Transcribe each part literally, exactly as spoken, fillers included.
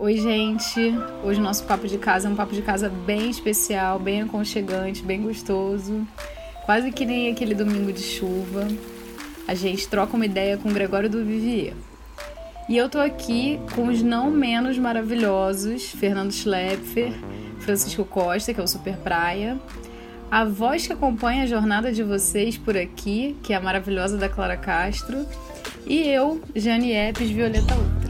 Oi, gente. Hoje o nosso papo de casa é um papo de casa bem especial, bem aconchegante, bem gostoso. Quase que nem aquele domingo de chuva. A gente troca uma ideia com o Gregório do Vivier. E eu tô aqui com os não menos maravilhosos Fernando Schlepfer, Francisco Costa, que é o Super Praia, a voz que acompanha a jornada de vocês por aqui, que é a maravilhosa da Clara Castro, e eu, Jane Epes, Violeta Outra.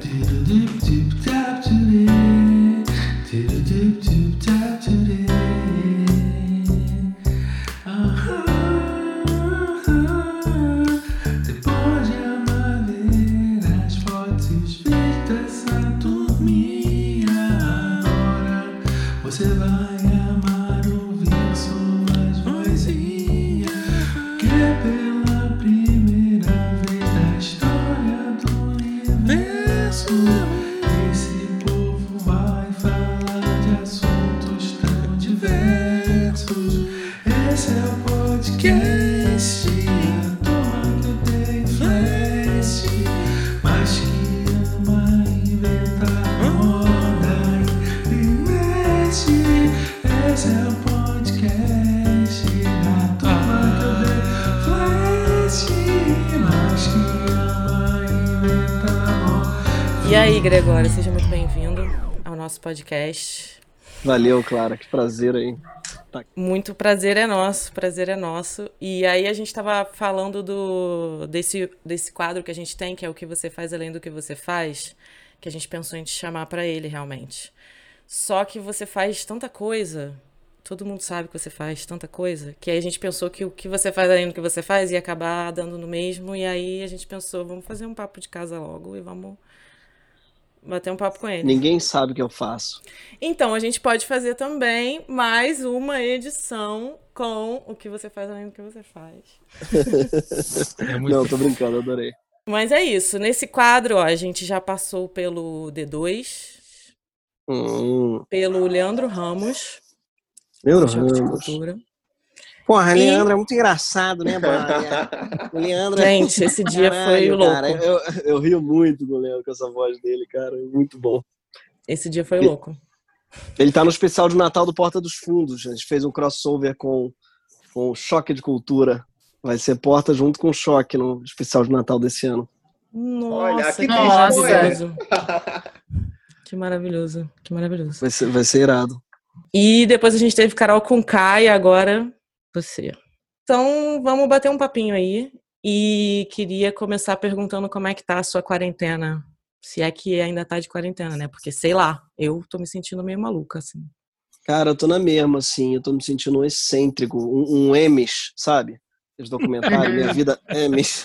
Depois de amar ler as fotos feitas a turminha, agora você vai amar ouvir suas vozinhas, que é pela primeira vez da história do universo. Esse povo vai falar de assuntos tão diversos. Esse é o podcast, a turma que tem flash, mas que ama inventar moda e mexe. Esse é o podcast, a turma que tem flash, mas que ama inventar moda. E aí, Gregório, seja muito bem-vindo ao nosso podcast. Valeu, Clara, que prazer aí. Tá. Muito prazer é nosso, prazer é nosso. E aí a gente estava falando do, desse, desse quadro que a gente tem, que é o que você faz além do que você faz, que a gente pensou em te chamar para ele realmente. Só que você faz tanta coisa, todo mundo sabe que você faz tanta coisa, que aí a gente pensou que o que você faz além do que você faz ia acabar dando no mesmo, e aí a gente pensou, vamos fazer um papo de casa logo e vamos bater um papo com ele. Ninguém sabe o que eu faço. Então, a gente pode fazer também mais uma edição com o que você faz além do que você faz. É muito... Não, tô brincando, adorei. Mas é isso. Nesse quadro, ó, a gente já passou pelo D dois, hum. pelo Leandro Ramos. Leandro Ramos. Porra, e... Leandro é muito engraçado, né, o Leandro... Gente, esse dia Caralho, foi louco. Cara, eu, eu rio muito com o Leandro, com essa voz dele, cara. Muito bom. Esse dia foi ele, louco. Ele tá no especial de Natal do Porta dos Fundos. A gente fez um crossover com, com o Choque de Cultura. Vai ser Porta junto com o Choque no especial de Natal desse ano. Nossa, Olha, que, que maravilhoso. Que maravilhoso. Que maravilhoso. Vai ser, vai ser irado. E depois a gente teve Carol Conká e agora... você. Então, vamos bater um papinho aí. E queria começar perguntando como é que tá a sua quarentena. Se é que ainda tá de quarentena, né? Porque, sei lá, eu tô me sentindo meio maluca, assim. Cara, eu tô na mesma, assim. Eu tô me sentindo um excêntrico. Um, um Emmys, sabe? Esse documentário, Minha Vida Emmys.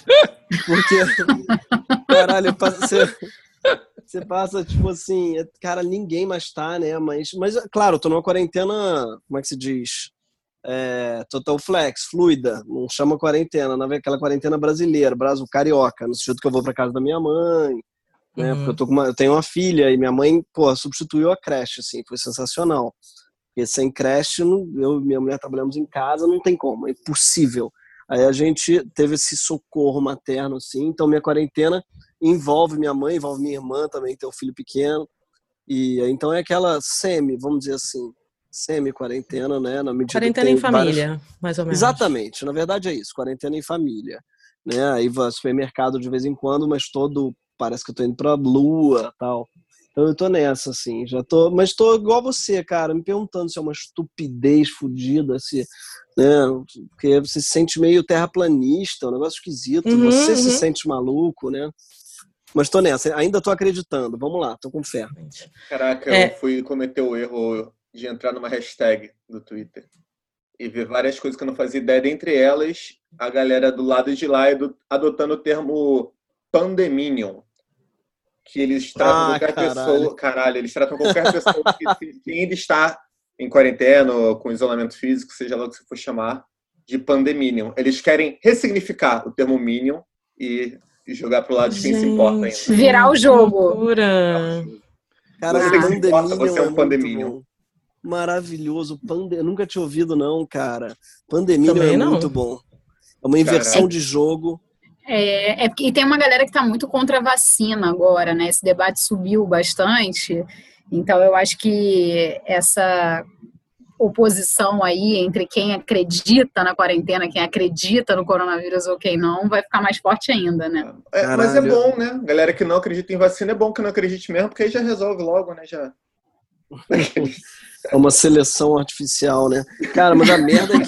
Porque, caralho, você... Você passa, tipo assim... Cara, ninguém mais tá, né? Mas, mas claro, eu tô numa quarentena... Como é que se diz? É, total flex, fluida, não chama quarentena, não é aquela quarentena brasileira, brasil carioca, no sentido que eu vou pra casa da minha mãe, né, uhum. porque eu, tô com uma, eu tenho uma filha e minha mãe, pô, substituiu a creche, assim, foi sensacional, porque sem creche, não, eu e minha mulher trabalhamos em casa, não tem como, é impossível. Aí a gente teve esse socorro materno, assim, então minha quarentena envolve minha mãe, envolve minha irmã também, tem um filho pequeno, e então é aquela semi, vamos dizer assim, semi-quarentena, né? Na medida quarentena que tem em família, várias... mais ou menos. Exatamente, na verdade é isso, quarentena em família. Né? Aí vai ao supermercado de vez em quando, mas todo... Parece que eu tô indo pra lua e tal. Então eu tô nessa, assim, já tô... Mas tô igual você, cara, me perguntando se é uma estupidez fodida, se... Né? Porque você se sente meio terraplanista, um negócio esquisito. Uhum, você uhum. se sente maluco, né? Mas tô nessa, ainda tô acreditando. Vamos lá, tô com fé. Caraca, É. eu fui cometer o erro de entrar numa hashtag do Twitter e ver várias coisas que eu não fazia ideia, dentre elas a galera do lado de lá adotando o termo pandeminion, que eles tratam Ah, qualquer caralho. pessoa, caralho, eles tratam qualquer pessoa que, que ainda está em quarentena ou com isolamento físico, seja lá o que você for chamar, de pandeminion. Eles querem ressignificar o termo minion e, e jogar pro lado de quem Gente, se importa ainda. Virar o jogo. Loucura. Cara, Você que se importa, Pandeminion você é um é muito pandeminion. bom. Maravilhoso. Pande... Nunca tinha ouvido, não, cara. Pandeminion Também é não. muito bom. É uma inversão Caralho. de jogo. É, é porque, e tem uma galera que está muito contra a vacina agora, né? Esse debate subiu bastante. Então, eu acho que essa oposição aí entre quem acredita na quarentena, quem acredita no coronavírus ou quem não, vai ficar mais forte ainda, né? É, mas é Caralho. bom, né? Galera que não acredita em vacina, é bom que não acredite mesmo, porque aí já resolve logo, né? Já. É uma seleção artificial, né? Cara, mas a merda é que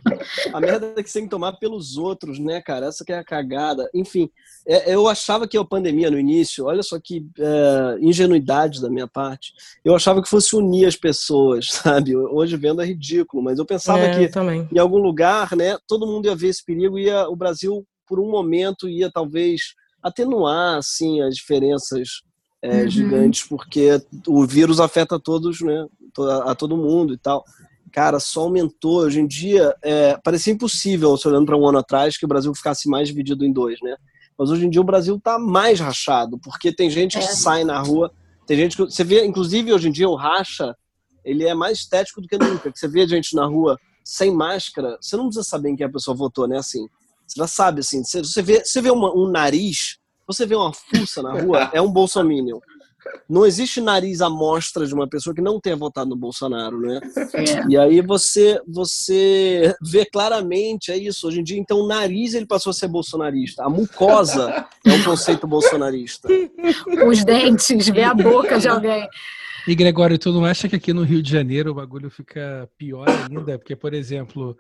a merda é que você tem que tomar pelos outros, né, cara? Essa que é a cagada. Enfim, é, eu achava que a pandemia no início, olha só que é, ingenuidade da minha parte, eu achava que fosse unir as pessoas, sabe? Hoje vendo é ridículo, mas eu pensava É, que eu também. em algum lugar, né, todo mundo ia ver esse perigo e ia, o Brasil, por um momento, ia talvez atenuar, assim, as diferenças é, Uhum. gigantes, porque o vírus afeta todos, né, a, a todo mundo e tal. Cara, só aumentou. Hoje em dia, é, parecia impossível, se olhando para um ano atrás, que o Brasil ficasse mais dividido em dois, né? Mas hoje em dia o Brasil tá mais rachado, porque tem gente que É. sai na rua, tem gente que... Você vê, inclusive, hoje em dia, o racha, ele é mais estético do que nunca. Que você vê gente na rua sem máscara, você não precisa saber em quem a pessoa votou, né? Assim, você já sabe, assim, você, você vê, você vê uma, um nariz, você vê uma fuça na rua, é um bolsominion. Não existe nariz à mostra de uma pessoa que não tenha votado no Bolsonaro, né? É. E aí você, você vê claramente, é isso. Hoje em dia, então, o nariz ele passou a ser bolsonarista. A mucosa é um conceito bolsonarista. Os dentes, ver a boca de alguém. E, Gregório, tu não acha que aqui no Rio de Janeiro o bagulho fica pior ainda? Porque, por exemplo,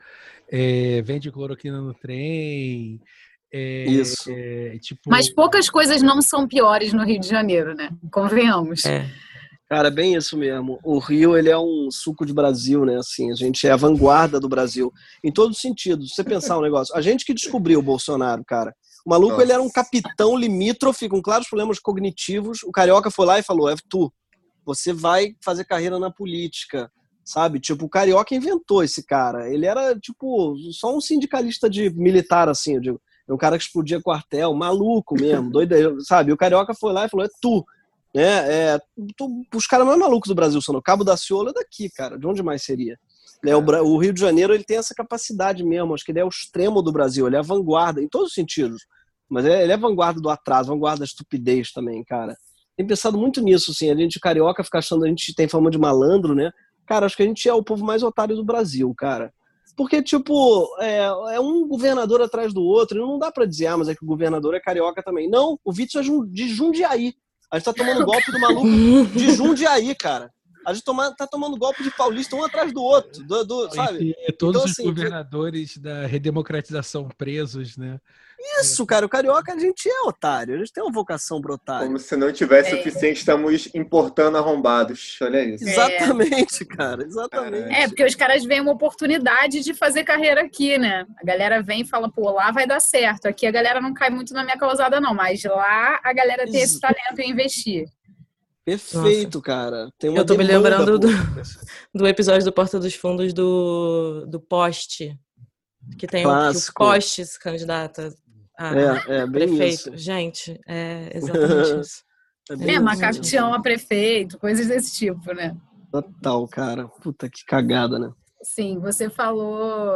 é, vende cloroquina no trem... É, Isso. é, tipo... Mas poucas coisas não são piores no Rio de Janeiro, né? Convenhamos. É. Cara, é bem isso mesmo. O Rio, ele é um suco de Brasil, né? Assim, a gente é a vanguarda do Brasil. Em todos os sentidos. Se você pensar um negócio, a gente que descobriu o Bolsonaro, cara. O maluco, Nossa. ele era um capitão limítrofe com claros problemas cognitivos. O Carioca foi lá e falou, é tu, você vai fazer carreira na política, sabe? Tipo, o Carioca inventou esse cara. Ele era, tipo, só um sindicalista de militar, assim, eu digo. É um cara que explodia quartel, maluco mesmo, doido, sabe? O Carioca foi lá e falou, é tu, né? É, tu, os caras mais malucos do Brasil são no Cabo da Ciolo é daqui, cara. De onde mais seria? É, o, o Rio de Janeiro, ele tem essa capacidade mesmo, acho que ele é o extremo do Brasil, ele é a vanguarda, em todos os sentidos. Mas ele é a vanguarda do atraso, vanguarda da estupidez também, cara. Tem pensado muito nisso, assim, a gente carioca fica achando, a gente tem fama de malandro, né? Cara, acho que a gente é o povo mais otário do Brasil, cara. Porque, tipo, é, é um governador atrás do outro, e não dá pra dizer, ah, mas é que o governador é carioca também. Não, o Witzel é de Jundiaí. A gente tá tomando golpe do maluco de Jundiaí, cara. A gente toma, tá tomando golpe de paulista um atrás do outro, do, do, sabe? E todos Então, os assim, governadores da redemocratização presos, né? Isso, cara, o carioca a gente é otário, a gente tem uma vocação pro otário. Como se não tivesse É. suficiente, estamos importando arrombados. Olha isso. Exatamente, cara, exatamente. É, porque os caras veem uma oportunidade de fazer carreira aqui, né? A galera vem e fala, pô, lá vai dar certo. Aqui a galera não cai muito na minha causada, não. Mas lá a galera tem esse talento em investir. Perfeito, cara. Tem uma Eu tô me demanda lembrando do, por- do episódio do Porta dos Fundos do, do Poste, que tem o, que o Clássico. Poste se candidata a É, é bem prefeito. isso. Gente, é exatamente isso. É bem É, isso macaco mesmo. Tião a prefeito, coisas desse tipo, né? Total, cara. Puta que cagada, né? Sim, você falou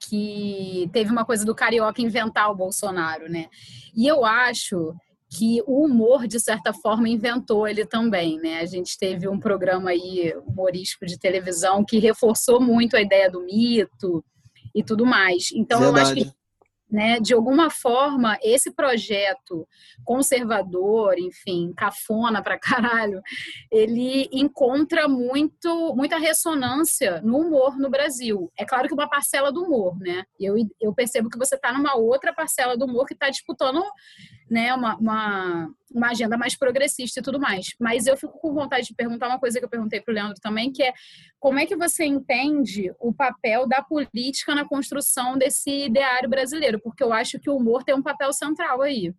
que teve uma coisa do carioca inventar o Bolsonaro, né? E eu acho que o humor, de certa forma, inventou ele também, né? A gente teve um programa aí humorístico de televisão que reforçou muito a ideia do mito e tudo mais. Então, eu acho que, Verdade. né, de alguma forma, esse projeto conservador, enfim, cafona pra caralho, ele encontra muito, muita ressonância no humor no Brasil. É claro que uma parcela do humor, né? Eu, eu percebo que você está numa outra parcela do humor que está disputando, né, uma, uma, uma agenda mais progressista e tudo mais. Mas eu fico com vontade de perguntar uma coisa que eu perguntei para o Leandro também, que é como é que você entende o papel da política na construção desse ideário brasileiro? Porque eu acho que o humor tem um papel central aí.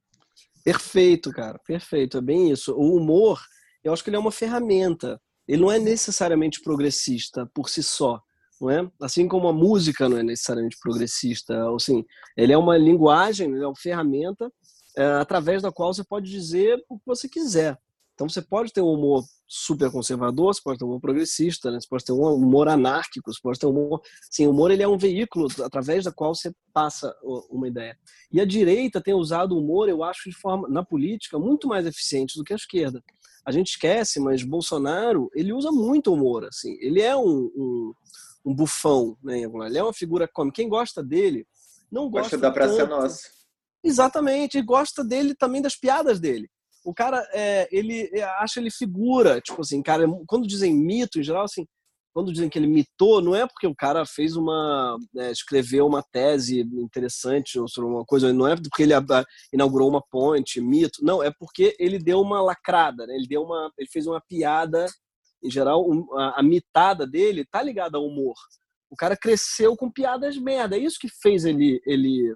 Perfeito, cara. Perfeito. É bem isso. O humor, eu acho que ele é uma ferramenta. Ele não é necessariamente progressista por si só, não é? Assim como a música não é necessariamente progressista. Assim, ele é uma linguagem, ele é uma ferramenta é, através da qual você pode dizer o que você quiser. Então você pode ter um humor super conservador, você pode ter um humor progressista, né? Você pode ter um humor anárquico, você pode ter um humor... Sim, o humor ele é um veículo através da qual você passa uma ideia. E a direita tem usado o humor, eu acho, de forma, na política, muito mais eficiente do que a esquerda. a gente esquece, mas Bolsonaro, ele usa muito humor, assim. Ele é um, um, um bufão, né? Ele é uma figura cômica. Quem gosta dele, não gosta, gosta da Praça tanto. Nossa. Exatamente, e gosta dele também das piadas dele. O cara, é, ele acha ele figura, tipo assim, cara, quando dizem mito, em geral, assim, quando dizem que ele mitou, não é porque o cara fez uma, né, escreveu uma tese interessante ou sobre uma coisa, não é porque ele inaugurou uma ponte, mito, não, é porque ele deu uma lacrada, né? Ele deu uma, ele fez uma piada, em geral, um, a, a mitada dele tá ligada ao humor. O cara cresceu com piadas merda, é isso que fez ele, ele,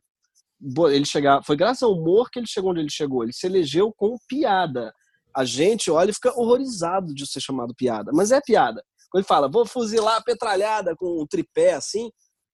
ele chegar, foi graças ao humor que ele chegou onde ele chegou, ele se elegeu com piada. A gente olha e fica horrorizado de ser chamado piada, mas é piada. Quando ele fala, vou fuzilar a petralhada com um tripé, assim,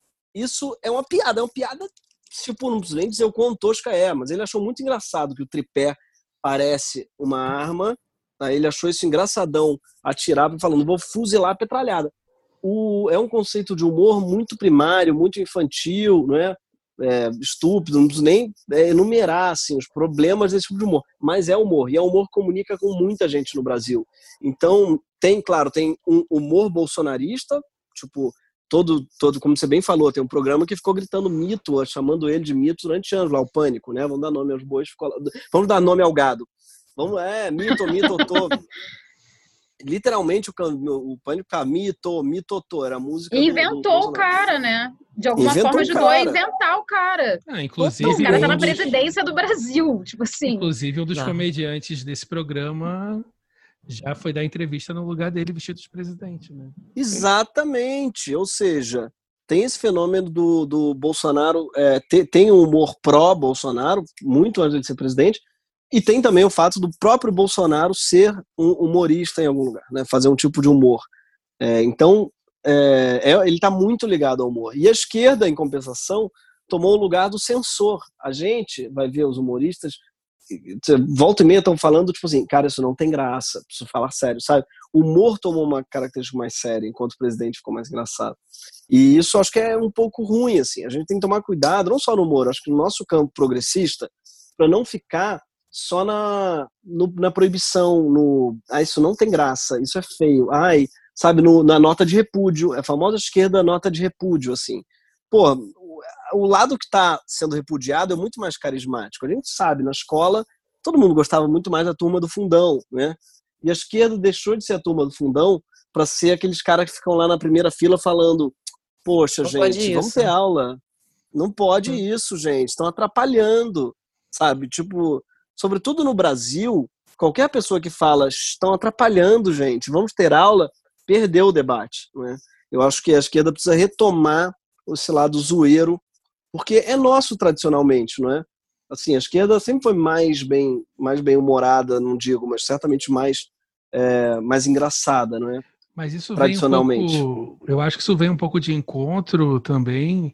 isso é uma piada. É uma piada, tipo, não preciso nem dizer o quão tosca é, mas ele achou muito engraçado que o tripé parece uma arma, aí ele achou isso engraçadão, atirar, falando, vou fuzilar a petralhada. O, é um conceito de humor muito primário, muito infantil, não é? É, estúpido, não preciso nem é, enumerar assim, os problemas desse tipo de humor, mas é humor, e é humor que comunica com muita gente no Brasil. Então, tem, claro, tem um humor bolsonarista, tipo, todo, todo, como você bem falou, tem um programa que ficou gritando mito, chamando ele de mito durante anos, lá, o Pânico, né? Vamos dar nome aos bois, ficou lá, vamos dar nome ao gado. Vamos, é, mito, mito, tô. Literalmente o, o Pânico ficava mito, mitotô, era a música e inventou do, do o cara, né? De alguma inventou forma ajudou a inventar o cara. Ah, inclusive, o cara tá na um dos... presidência do Brasil, tipo assim. Inclusive, um dos Não. comediantes desse programa já foi dar entrevista no lugar dele vestido de presidente, né? Exatamente, ou seja, tem esse fenômeno do, do Bolsonaro, é, te, tem um humor pró-Bolsonaro, muito antes de ser presidente, e tem também o fato do próprio Bolsonaro ser um humorista em algum lugar, né? Fazer um tipo de humor. É, então, é, é, ele está muito ligado ao humor. E a esquerda, em compensação, tomou o lugar do censor. A gente vai ver os humoristas, volta e meia estão falando, tipo assim, cara, isso não tem graça, preciso falar sério, sabe? O humor tomou uma característica mais séria, enquanto o presidente ficou mais engraçado. E isso acho que é um pouco ruim, assim. A gente tem que tomar cuidado, não só no humor, acho que no nosso campo progressista, para não ficar só na, no, na proibição, no, ah, isso não tem graça, isso é feio, ai, sabe, no, na nota de repúdio, a famosa esquerda nota de repúdio, assim. Pô, o, o lado que está sendo repudiado é muito mais carismático. A gente sabe, na escola, todo mundo gostava muito mais da turma do fundão, né? E a esquerda deixou de ser a turma do fundão para ser aqueles caras que ficam lá na primeira fila falando, poxa, não gente, vamos ter aula. Não pode hum. isso, gente, estão atrapalhando, sabe, tipo... Sobretudo no Brasil, qualquer pessoa que fala estão atrapalhando, gente, vamos ter aula, perdeu o debate, né? Eu acho que a esquerda precisa retomar esse lado zoeiro, porque é nosso tradicionalmente, não é? Assim, a esquerda sempre foi mais bem, mais bem humorada, não digo, mas certamente mais, é, mais engraçada, não é? Mas isso tradicionalmente. Vem um pouco, eu acho que isso vem um pouco de encontro também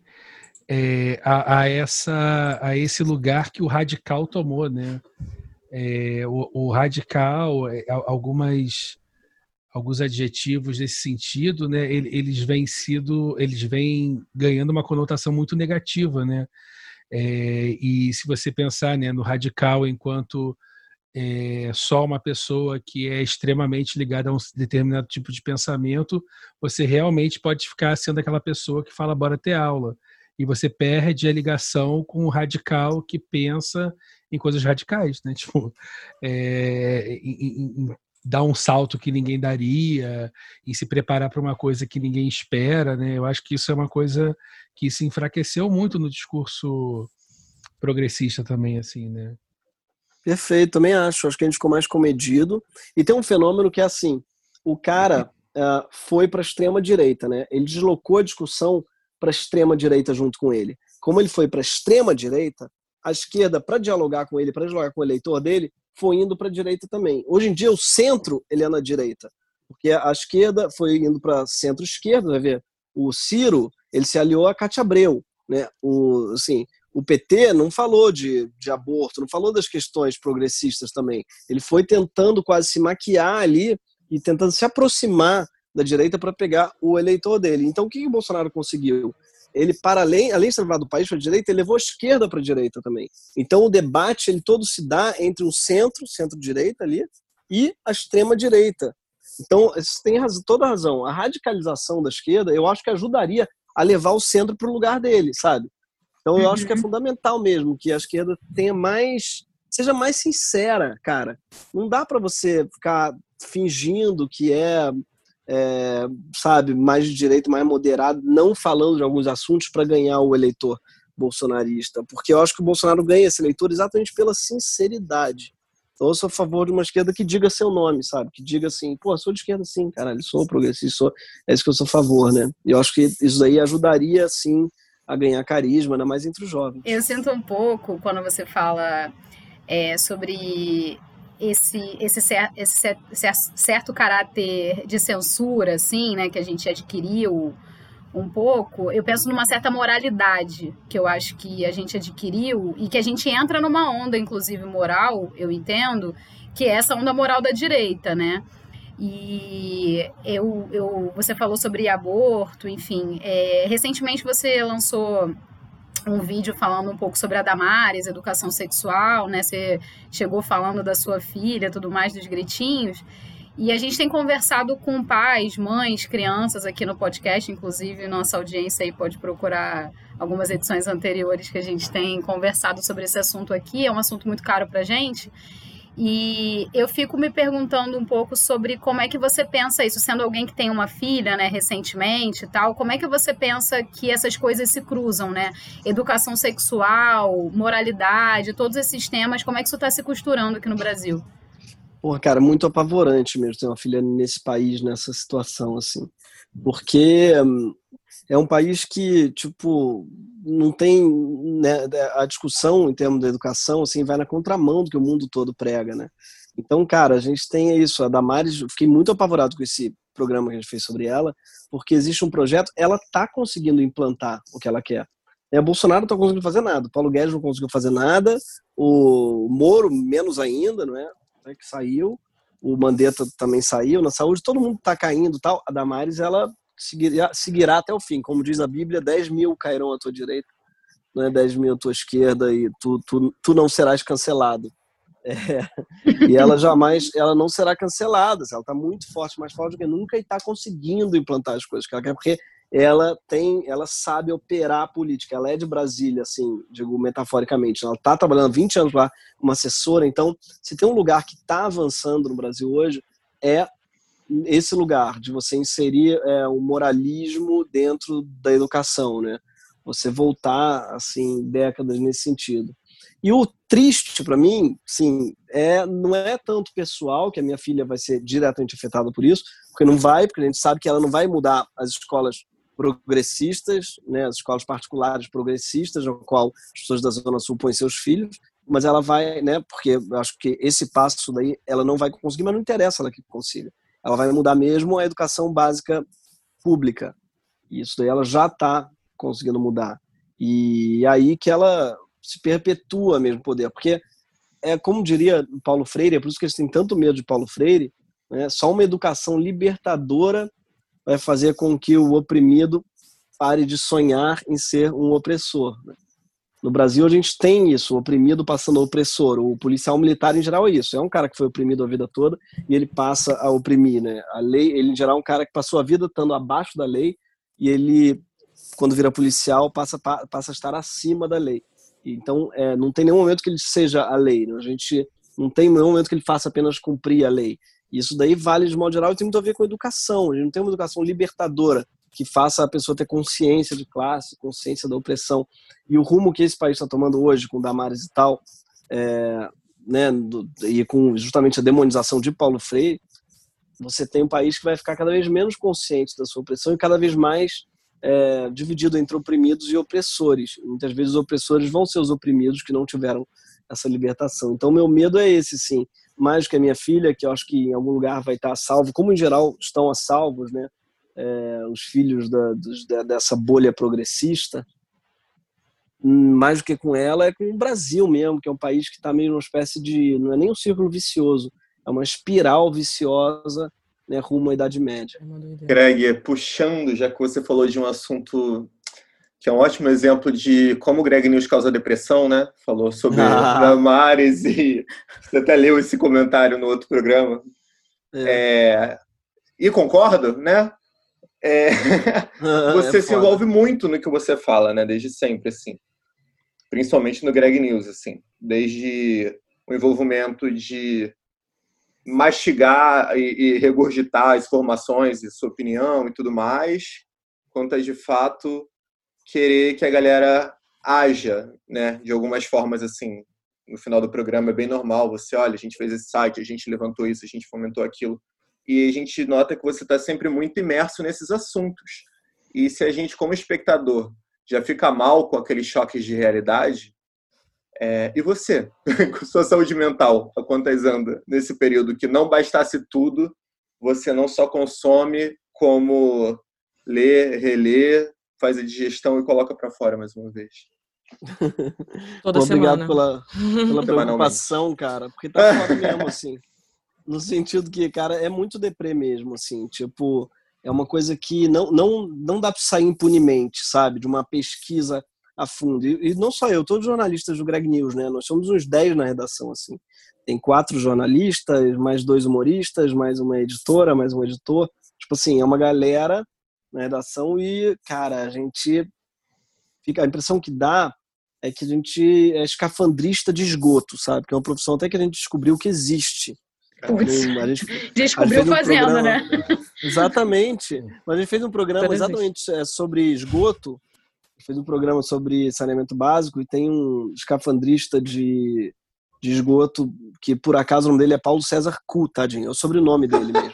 é, a, a, essa, a esse lugar que o radical tomou, né? É, o, o radical, é, algumas, alguns adjetivos nesse sentido, né? Eles vêm sido, eles vêm ganhando uma conotação muito negativa, né? É, e se você pensar, né, no radical enquanto é, só uma pessoa que é extremamente ligada a um determinado tipo de pensamento, você realmente pode ficar sendo aquela pessoa que fala bora ter aula. E você perde a ligação com o radical que pensa em coisas radicais, né? Tipo, é, em, em dar um salto que ninguém daria, em se preparar para uma coisa que ninguém espera, né? Eu acho que isso é uma coisa que se enfraqueceu muito no discurso progressista também, assim, né? Perfeito, também acho. Acho que a gente ficou mais comedido. E tem um fenômeno que é assim, o cara uh, foi para a extrema-direita, né? Ele deslocou a discussão para a extrema-direita junto com ele. Como ele foi para a extrema-direita, a esquerda, para dialogar com ele, para dialogar com o eleitor dele, foi indo para a direita também. Hoje em dia, o centro ele é na direita, porque a esquerda foi indo para centro-esquerda, vai ver. O Ciro, ele se aliou a Cátia Abreu, né? O, assim, o P T não falou de, de aborto, não falou das questões progressistas também. Ele foi tentando quase se maquiar ali e tentando se aproximar da direita para pegar o eleitor dele. Então, o que, que o Bolsonaro conseguiu? Ele, para além, além de levar do país para a direita, ele levou a esquerda para a direita também. Então, o debate ele todo se dá entre um centro, centro-direita ali, e a extrema-direita. Então, você tem razão, toda a razão. A radicalização da esquerda, eu acho que ajudaria a levar o centro para o lugar dele, sabe? Então, eu uhum. acho que é fundamental mesmo que a esquerda tenha mais... seja mais sincera, cara. Não dá para você ficar fingindo que é, é, sabe, mais de direita, mais moderado, não falando de alguns assuntos para ganhar o eleitor bolsonarista. Porque eu acho que o Bolsonaro ganha esse eleitor exatamente pela sinceridade. Então eu sou a favor de uma esquerda que diga seu nome, sabe? Que diga assim, pô, sou de esquerda sim, caralho, sou progressista, sou... é isso que eu sou a favor, né? E eu acho que isso daí ajudaria, sim, a ganhar carisma, ainda mais entre os jovens. Eu sinto um pouco, quando você fala é, sobre esse, esse, cer esse cer certo caráter de censura, assim, né, que a gente adquiriu um pouco, eu penso numa certa moralidade que eu acho que a gente adquiriu e que a gente entra numa onda, inclusive moral, eu entendo, que é essa onda moral da direita, né? E eu, eu, você falou sobre aborto, enfim, é, recentemente você lançou um vídeo falando um pouco sobre a Damares, educação sexual, né? Você chegou falando da sua filha, tudo mais, dos gritinhos. E a gente tem conversado com pais, mães, crianças aqui no podcast, inclusive nossa audiência aí pode procurar algumas edições anteriores que a gente tem conversado sobre esse assunto aqui, é um assunto muito caro pra gente. E eu fico me perguntando um pouco sobre como é que você pensa isso, sendo alguém que tem uma filha, né, recentemente e tal, como é que você pensa que essas coisas se cruzam, né? Educação sexual, moralidade, todos esses temas, como é que isso está se costurando aqui no Brasil? Porra, cara, muito apavorante mesmo ter uma filha nesse país, nessa situação, assim. Porque é um país que, tipo, não tem, né, a discussão em termos da educação, assim, vai na contramão do que o mundo todo prega, né? Então, cara, a gente tem isso. A Damares, eu fiquei muito apavorado com esse programa que a gente fez sobre ela, porque existe um projeto, ela tá conseguindo implantar o que ela quer. É, o Bolsonaro não tá conseguindo fazer nada, o Paulo Guedes não conseguiu fazer nada, o Moro menos ainda, não é? Que saiu, o Mandetta também saiu, na saúde todo mundo tá caindo e tal, a Damares, ela seguirá, seguirá até o fim, como diz a Bíblia, dez mil cairão à tua direita, não é dez mil à tua esquerda e tu, tu, tu não serás cancelado. É, e ela jamais, ela não será cancelada, ela tá muito forte, mais forte do que nunca e tá conseguindo implantar as coisas que ela quer, porque ela tem, ela sabe operar a política, ela é de Brasília, assim, digo metaforicamente, ela está trabalhando há vinte anos lá como assessora, então se tem um lugar que está avançando no Brasil hoje, é esse lugar de você inserir é, o moralismo dentro da educação, né? Você voltar, assim, décadas nesse sentido. E o triste para mim, sim, é, não é tanto pessoal, que a minha filha vai ser diretamente afetada por isso, porque não vai, porque a gente sabe que ela não vai mudar as escolas progressistas, né, as escolas particulares progressistas, no qual as pessoas da Zona Sul põem seus filhos, mas ela vai, né, porque eu acho que esse passo daí ela não vai conseguir, mas não interessa ela que consiga. Ela vai mudar mesmo a educação básica pública. E isso daí ela já está conseguindo mudar. E aí que ela se perpetua mesmo o poder, porque é como diria Paulo Freire, é por isso que eles têm tanto medo de Paulo Freire, né, só uma educação libertadora vai fazer com que o oprimido pare de sonhar em ser um opressor. No Brasil a gente tem isso, o oprimido passando a opressor. O policial militar em geral é isso, é um cara que foi oprimido a vida toda e ele passa a oprimir, né? A lei, ele em geral é um cara que passou a vida estando abaixo da lei e ele, quando vira policial, passa, passa a estar acima da lei. Então é, não tem nenhum momento que ele seja a lei, né? A gente não tem nenhum momento que ele faça apenas cumprir a lei. Isso daí vale de modo geral e tem muito a ver com educação. A gente não tem uma educação libertadora que faça a pessoa ter consciência de classe, consciência da opressão. E o rumo que esse país está tomando hoje, com Damares e tal, é, né, do, e com justamente a demonização de Paulo Freire, você tem um país que vai ficar cada vez menos consciente da sua opressão e cada vez mais é, dividido entre oprimidos e opressores. Muitas vezes os opressores vão ser os oprimidos que não tiveram essa libertação. Então meu medo é esse, sim. Mais do que a minha filha, que eu acho que em algum lugar vai estar a salvo, como em geral estão a salvos, né? É, os filhos da, dos, da, dessa bolha progressista, mais do que com ela, é com o Brasil mesmo, que é um país que está meio numa espécie de, não é nem um círculo vicioso, é uma espiral viciosa, né, rumo à Idade Média. Greg, puxando, já que você falou de um assunto que é um ótimo exemplo de como o Greg News causa depressão, né? Falou sobre Ah. Damares e você até leu esse comentário no outro programa. É. É, e concordo, né? É, você É se foda. envolve muito no que você fala, né? Desde sempre, assim. Principalmente no Greg News, assim. Desde o envolvimento de mastigar e, e regurgitar as informações e sua opinião e tudo mais, quanto a, de fato, querer que a galera haja, né? De algumas formas, assim. No final do programa é bem normal. Você, olha, a gente fez esse site, a gente levantou isso, a gente fomentou aquilo. E a gente nota que você está sempre muito imerso nesses assuntos. E se a gente, como espectador, já fica mal com aqueles choques de realidade, é... e você? Com sua saúde mental, a quantas anda nesse período que não bastasse tudo, você não só consome, como lê, relê, faz a digestão e coloca para fora mais uma vez. Toda Pô, obrigado semana. pela, pela Semanalmente. preocupação, cara, porque tá foda mesmo, assim. No sentido que, cara, é muito deprê mesmo, assim, tipo, é uma coisa que não, não, não dá pra sair impunemente, sabe, de uma pesquisa a fundo. E, e não só eu, todos os jornalistas do Greg News, né, nós somos uns dez na redação, assim. Tem quatro jornalistas, mais dois humoristas, mais uma editora, mais um editor. Tipo assim, é uma galera na redação e, cara, a gente fica, a impressão que dá é que a gente é escafandrista de esgoto, sabe, que é uma profissão até que a gente descobriu que existe. Putz, Um, a gente, descobriu a gente fez um fazendo, programa, né? Exatamente. Mas a gente fez um programa Todas exatamente é, sobre esgoto. A gente fez um programa sobre saneamento básico e tem um escafandrista de, de esgoto que, por acaso, o nome dele é Paulo César Cu, tadinho. É o sobrenome dele mesmo.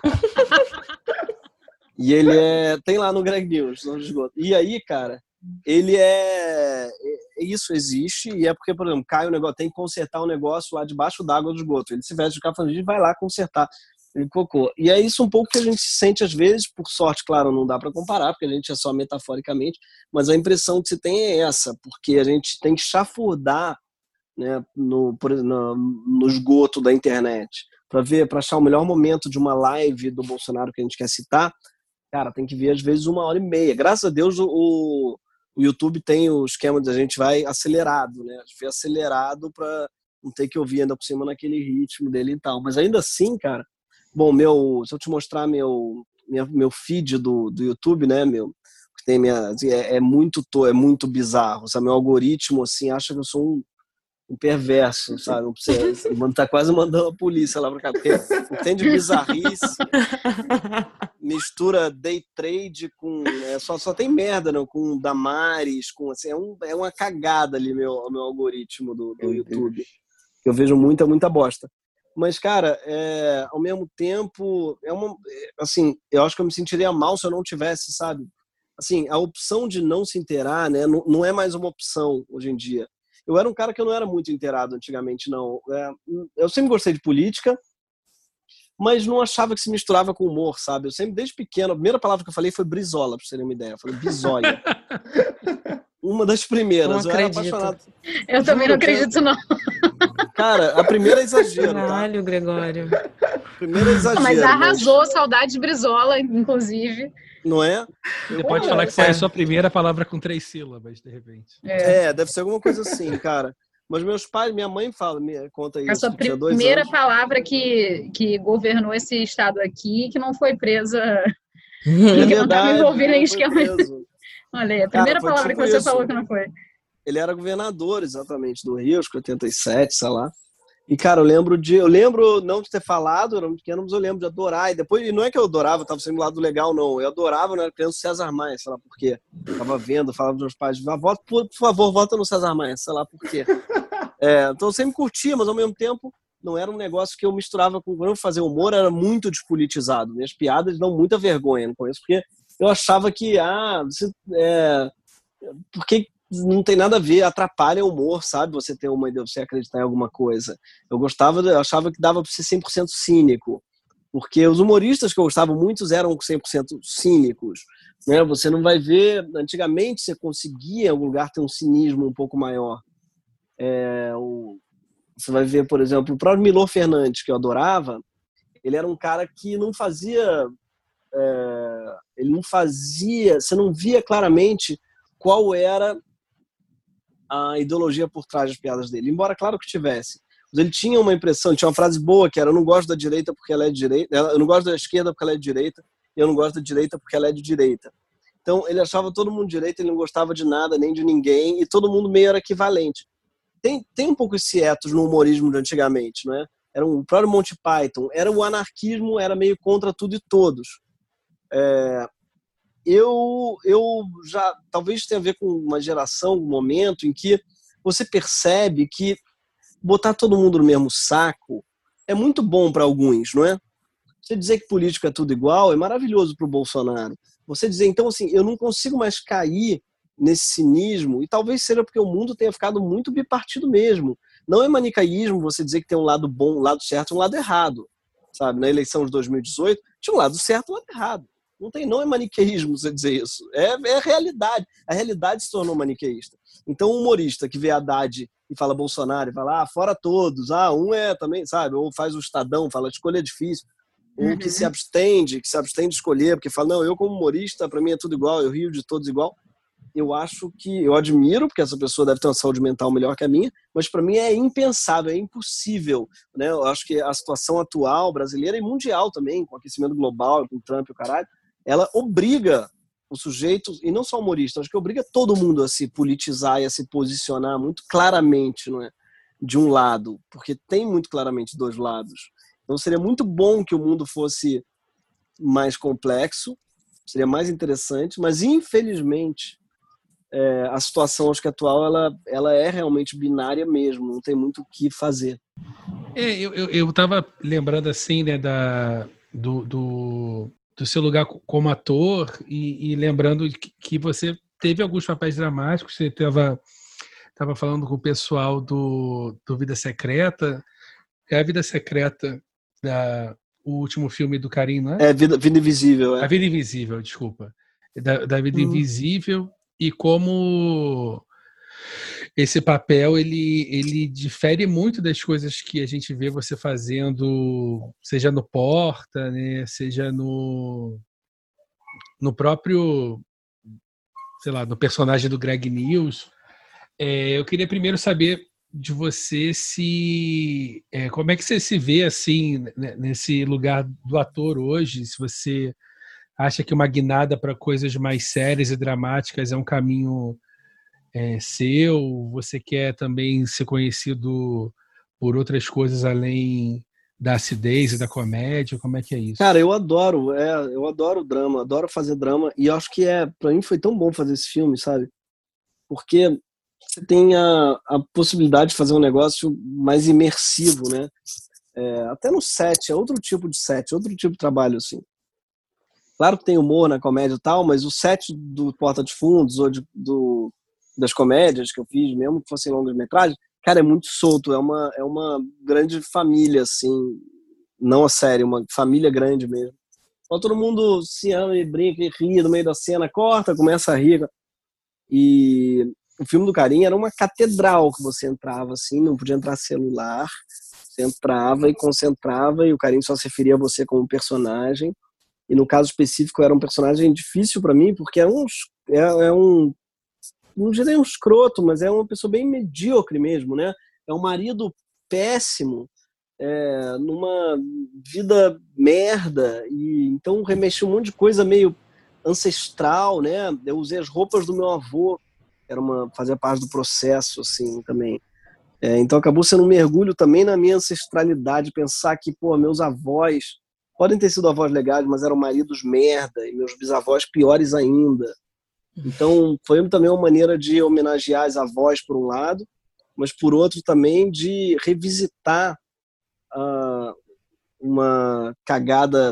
E ele é... Tem lá no Greg News, no esgoto. E aí, cara, ele é... Isso existe e é porque, por exemplo, cai o negócio, tem que consertar um negócio lá debaixo d'água do esgoto. Ele se veste de escafandrista e vai lá consertar. Ele cocô. E é isso um pouco que a gente se sente às vezes, por sorte, claro, não dá para comparar, porque a gente é só metaforicamente, mas a impressão que se tem é essa, porque a gente tem que chafurdar, né, no, no, no esgoto da internet, para ver, para achar o melhor momento de uma live do Bolsonaro que a gente quer citar, cara, tem que ver às vezes uma hora e meia. Graças a Deus o, o YouTube tem o esquema de a gente vai acelerado, né, a gente vai acelerado para não ter que ouvir ainda por cima naquele ritmo dele e tal, mas ainda assim, cara, bom, meu, se eu te mostrar meu, minha, meu feed do, do YouTube, né, meu, que tem minha, é, é muito é muito bizarro, sabe? Meu algoritmo, assim, acha que eu sou um, um perverso, sabe? Não precisa, tá quase mandando a polícia lá pra cá, porque tem de bizarrice, mistura day trade com, é, só, só tem merda, não, com Damares, com, assim, é, um, é uma cagada ali meu, meu algoritmo do, do YouTube, eu vejo muita, muita bosta. Mas, cara, é, ao mesmo tempo, é uma, assim, eu acho que eu me sentiria mal se eu não tivesse, sabe? Assim, a opção de não se inteirar, né, não, não é mais uma opção hoje em dia. Eu era um cara que eu não era muito inteirado antigamente, não. É, eu sempre gostei de política, mas não achava que se misturava com humor, sabe? Eu sempre, desde pequeno, a primeira palavra que eu falei foi brisola, pra vocês terem uma ideia. Eu falei bisoia. Uma das primeiras. Não eu era acredito. apaixonado. Eu também não acredito, não. Cara, a primeira é exagero, tá? Caralho, Gregório. Primeiro é exagero. Mas arrasou, mas... saudade de brisola, inclusive. Não é? Você pode falar que foi a sua primeira palavra com três sílabas, de repente. É, é deve ser alguma coisa assim, cara. Mas meus pais, minha mãe fala, me conta isso. A sua primeira palavra que, que governou esse estado aqui, que não foi presa, É que não verdade, estava envolvida em não foi esquema. preso. Olha aí, a primeira Cara, foi palavra tipo que você isso. falou que não foi. Ele era governador, exatamente, do Rio, acho que oitenta e sete, sei lá. E, cara, eu lembro de. Eu lembro não de ter falado, eu era muito pequeno, mas eu lembro de adorar. E depois, e não é que eu adorava, eu tava sendo do lado legal, não. Eu adorava, eu era criança, César Maia, sei lá por quê. Eu tava vendo, falava dos meus pais, vota, por, por favor, vota no César Maia, sei lá por quê. É, então eu sempre curtia, mas ao mesmo tempo não era um negócio que eu misturava com. Quando eu fazia humor, era muito despolitizado. Minhas piadas dão muita vergonha com isso, porque eu achava que, ah, você. É, porque não tem nada a ver, atrapalha o humor, sabe? Você ter uma ideia, você acreditar em alguma coisa. Eu gostava, eu achava que dava para ser cem por cento cínico, porque os humoristas que eu gostava, muitos eram cem por cento cínicos, né? Você não vai ver, antigamente você conseguia em algum lugar ter um cinismo um pouco maior. É, o, você vai ver, por exemplo, o próprio Milor Fernandes, que eu adorava, ele era um cara que não fazia, é, ele não fazia, você não via claramente qual era a ideologia por trás das piadas dele. Embora, claro que tivesse. Mas ele tinha uma impressão, tinha uma frase boa que era: eu não gosto da direita porque ela é de direita, eu não gosto da esquerda porque ela é de direita, e eu não gosto da direita porque ela é de direita. Então, ele achava todo mundo de direita, ele não gostava de nada, nem de ninguém, e todo mundo meio era equivalente. Tem, tem um pouco esse ethos no humorismo de antigamente, não é? Era um, o próprio Monty Python, era o anarquismo, era meio contra tudo e todos. É, eu, eu já, talvez tenha a ver com uma geração, um momento em que você percebe que botar todo mundo no mesmo saco é muito bom para alguns, não é? Você dizer que político é tudo igual é maravilhoso para o Bolsonaro. Você dizer, então, assim, eu não consigo mais cair nesse cinismo, e talvez seja porque o mundo tenha ficado muito bipartido mesmo. Não é manicaísmo você dizer que tem um lado bom, um lado certo e um lado errado. Sabe? Na eleição de dois mil e dezoito, tinha um lado certo e um lado errado. Não, tem, não é maniqueísmo você dizer isso. É, é a realidade. A realidade se tornou maniqueísta. Então, um humorista que vê Haddad e fala Bolsonaro, e fala, ah, fora todos, ah, um é também, sabe? Ou faz o Estadão, fala, escolha é difícil. Ou que se abstém, que se abstém de escolher, porque fala, não, eu como humorista, para mim é tudo igual, eu rio de todos igual. Eu acho que, eu admiro, porque essa pessoa deve ter uma saúde mental melhor que a minha, mas para mim é impensável, é impossível, né? Eu acho que a situação atual brasileira e mundial também, com o aquecimento global, com o Trump e o caralho, ela obriga o sujeito, e não só o humorista, acho que obriga todo mundo a se politizar e a se posicionar muito claramente, não é? De um lado, porque tem muito claramente dois lados. Então seria muito bom que o mundo fosse mais complexo, seria mais interessante, mas infelizmente é, a situação, acho que atual, ela, ela é realmente binária mesmo, não tem muito o que fazer. É, eu, eu, eu tava lembrando assim, né, da, do, do, do seu lugar como ator e, e lembrando que, que você teve alguns papéis dramáticos, você tava, tava falando com o pessoal do, do Vida Secreta, é a Vida Secreta, da, o último filme do Karim, não é? É, Vida, Vida Invisível. É. A Vida Invisível, desculpa. Da, da Vida hum. Invisível, e como esse papel ele, ele difere muito das coisas que a gente vê você fazendo, seja no Porta, né, seja no, no próprio, sei lá, no personagem do Greg News. É, eu queria primeiro saber de você se é, como é que você se vê assim nesse lugar do ator hoje, se você acha que uma guinada para coisas mais sérias e dramáticas é um caminho é, seu, você quer também ser conhecido por outras coisas além da acidez e da comédia, como é que é isso? Cara, eu adoro, é, eu adoro drama, adoro fazer drama, e acho que é, para mim foi tão bom fazer esse filme, sabe? Porque você tem a, a possibilidade de fazer um negócio mais imersivo, né? É, até no set, é outro tipo de set, outro tipo de trabalho, assim. Claro que tem humor na comédia e tal, mas o set do Porta de Fundos ou de, do, das comédias que eu fiz, mesmo que fossem longas metragens, cara, é muito solto, é uma, é uma grande família, assim, não a sério, uma família grande mesmo. Então todo mundo se ama e brinca e ri no meio da cena, corta, começa a rir. E o filme do Karim era uma catedral que você entrava, assim, não podia entrar celular, você entrava e concentrava, e o Karim só se referia a você como personagem. E no caso específico era um personagem difícil para mim, porque é um, é, é um, não diria um escroto, mas é uma pessoa bem medíocre mesmo, né? É um marido péssimo, é, numa vida merda, e então remexeu um monte de coisa meio ancestral, né? Eu usei as roupas do meu avô, era uma, fazia parte do processo, assim, também. É, então acabou sendo um mergulho também na minha ancestralidade, pensar que, pô, meus avós podem ter sido avós legais, mas eram maridos merda, e meus bisavós piores ainda. Então, foi também uma maneira de homenagear as avós, por um lado, mas, por outro, também de revisitar uh, uma cagada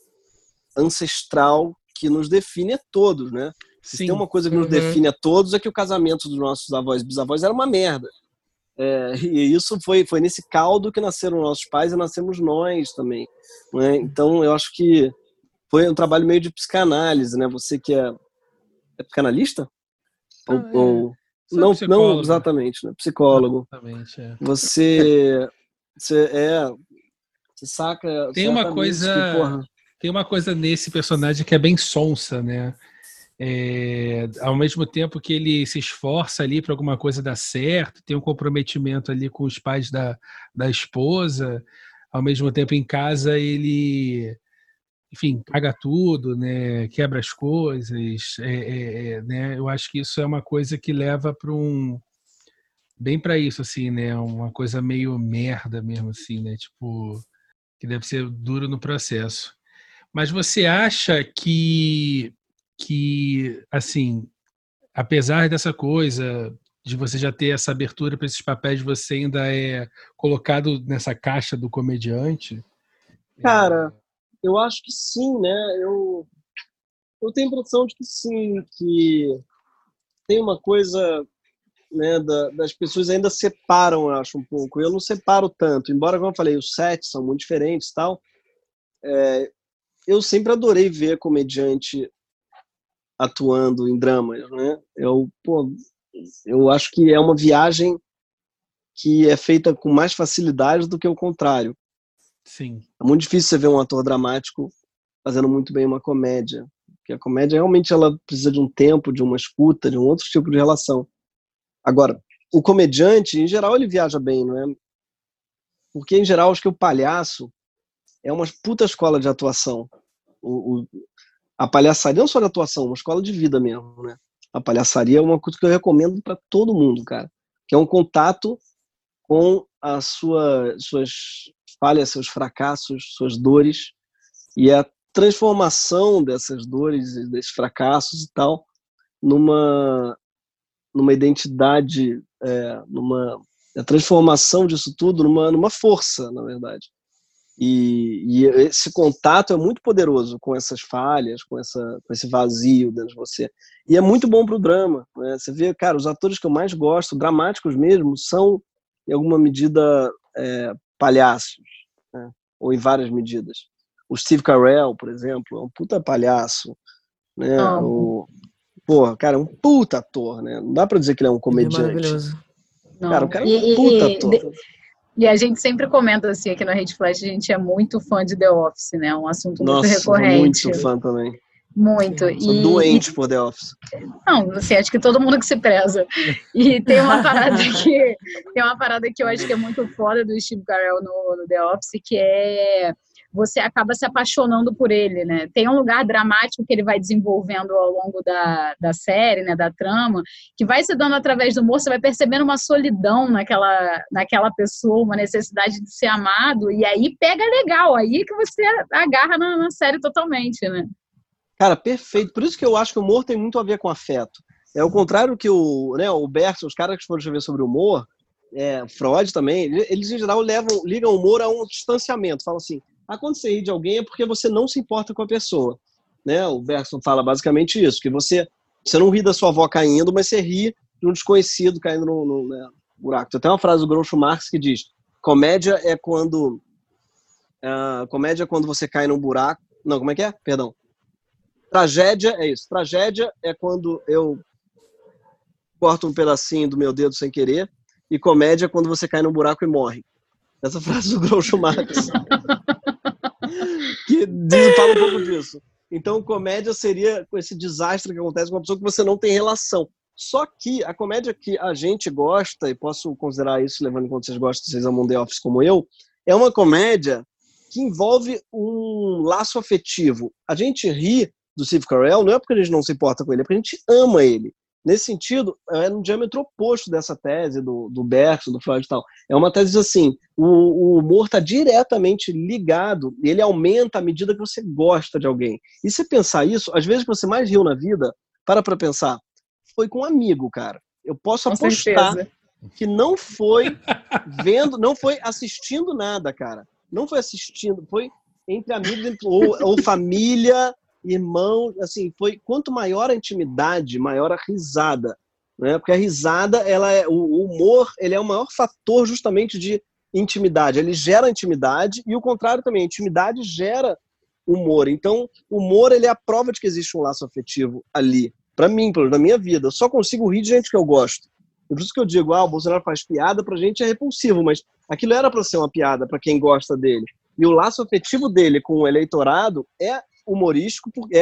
ancestral que nos define a todos, né? Se tem uma coisa que nos uhum. define a todos é que o casamento dos nossos avós e bisavós era uma merda. É, e isso foi, foi nesse caldo que nasceram nossos pais e nascemos nós também, né? Então eu acho que foi um trabalho meio de psicanálise, né? Você que é, é psicanalista? Ah, ou, é. ou... Não, não exatamente, né? Psicólogo. Exatamente, é. Você, você é você saca tem uma coisa que, porra... tem uma coisa nesse personagem que é bem sonsa, né? É, ao mesmo tempo que ele se esforça ali para alguma coisa dar certo, tem um comprometimento ali com os pais da, da esposa, ao mesmo tempo em casa ele, enfim, caga tudo, né, quebra as coisas, é, é, né, eu acho que isso é uma coisa que leva para um, bem para isso, assim, né, uma coisa meio merda mesmo, assim, né, tipo, que deve ser duro no processo. Mas você acha que que, assim, apesar dessa coisa, de você já ter essa abertura para esses papéis, você ainda é colocado nessa caixa do comediante? Cara, eu acho que sim, né? Eu, eu tenho a impressão de que sim, que tem uma coisa, né, da, das pessoas ainda separam, eu acho, um pouco. Eu não separo tanto, embora, como eu falei, os sets são muito diferentes e tal. É, eu sempre adorei ver comediante atuando em dramas, né? Eu, pô, eu acho que é uma viagem que é feita com mais facilidade do que o contrário. Sim. É muito difícil você ver um ator dramático fazendo muito bem uma comédia, porque a comédia realmente ela precisa de um tempo, de uma escuta, de um outro tipo de relação. Agora, o comediante, em geral, ele viaja bem, não é? Porque, em geral, acho que o palhaço é uma puta escola de atuação. O, o, a palhaçaria não só de atuação, uma escola de vida mesmo, né? A palhaçaria é uma coisa que eu recomendo para todo mundo, cara. Que é um contato com as sua, suas falhas, seus fracassos, suas dores, e a transformação dessas dores, desses fracassos e tal, numa, numa identidade, é, numa a transformação disso tudo numa, numa força, na verdade. E, e esse contato é muito poderoso com essas falhas, com, essa, com esse vazio dentro de você. E é muito bom pro drama, né? Você vê, cara, os atores que eu mais gosto, dramáticos mesmo, são, em alguma medida, é, palhaços, né? Ou em várias medidas. O Steve Carell, por exemplo, é um puta palhaço, né? Oh. O, pô, cara, é um puta ator, né? Não dá pra dizer que ele é um comediante. Ele é maravilhoso. Não. Cara, o cara é um E- puta e- ator. de- E a gente sempre comenta assim, aqui no Rede Flash, a gente é muito fã de The Office, né? Um assunto muito Nossa, sou recorrente. muito fã também. Muito. Sou E, doente por The Office. Não, assim, acho que todo mundo que se preza. E tem uma parada que tem uma parada que eu acho que é muito foda do Steve Carell no, no The Office, que é você acaba se apaixonando por ele, né? Tem um lugar dramático que ele vai desenvolvendo ao longo da, da série, né, da trama, que vai se dando através do humor, você vai percebendo uma solidão naquela, naquela pessoa, uma necessidade de ser amado, e aí pega legal, aí que você agarra na, na série totalmente, né? Cara, perfeito. Por isso que eu acho que o humor tem muito a ver com afeto. É o contrário que o, né, o Bergson, os caras que foram escrever sobre humor, é, Freud também, eles em geral levam, ligam o humor a um distanciamento. Falam assim, ah, quando você ri de alguém é porque você não se importa com a pessoa. Né? O Bergson fala basicamente isso, que você, você não ri da sua avó caindo, mas você ri de um desconhecido caindo no, no, né, buraco. Tem até uma frase do Groucho Marx que diz, comédia é quando uh, comédia é quando você cai num buraco. Não, como é que é? Perdão. Tragédia é isso. Tragédia é quando eu corto um pedacinho do meu dedo sem querer, e comédia é quando você cai num buraco e morre. Essa frase do Groucho Marx. Que diz, fala um pouco disso. Então, comédia seria esse desastre que acontece com uma pessoa que você não tem relação. Só que a comédia que a gente gosta, e posso considerar isso, levando em conta que vocês gostam, vocês amam The Office como eu, é uma comédia que envolve um laço afetivo. A gente ri do Steve Carell não é porque a gente não se importa com ele, é porque a gente ama ele. Nesse sentido, é no diâmetro oposto dessa tese do, do Bergson, do Freud e tal. É uma tese assim, o, o humor está diretamente ligado, ele aumenta à medida que você gosta de alguém. E se pensar isso, às vezes que você mais riu na vida, para pra pensar, foi com um amigo, cara. Eu posso Com apostar certeza. que não foi vendo, não foi assistindo nada, cara. Não foi assistindo, foi entre amigos, ou, ou família, irmão, assim, foi quanto maior a intimidade, maior a risada, né? Porque a risada, ela é, o humor, ele é o maior fator justamente de intimidade, ele gera intimidade e o contrário também, a intimidade gera humor. Então, o humor, ele é a prova de que existe um laço afetivo ali, pra mim, na minha vida. Eu só consigo rir de gente que eu gosto. E por isso que eu digo, ah, o Bolsonaro faz piada, pra gente é repulsivo, mas aquilo era pra ser uma piada pra quem gosta dele. E o laço afetivo dele com o eleitorado é humorístico, porque é,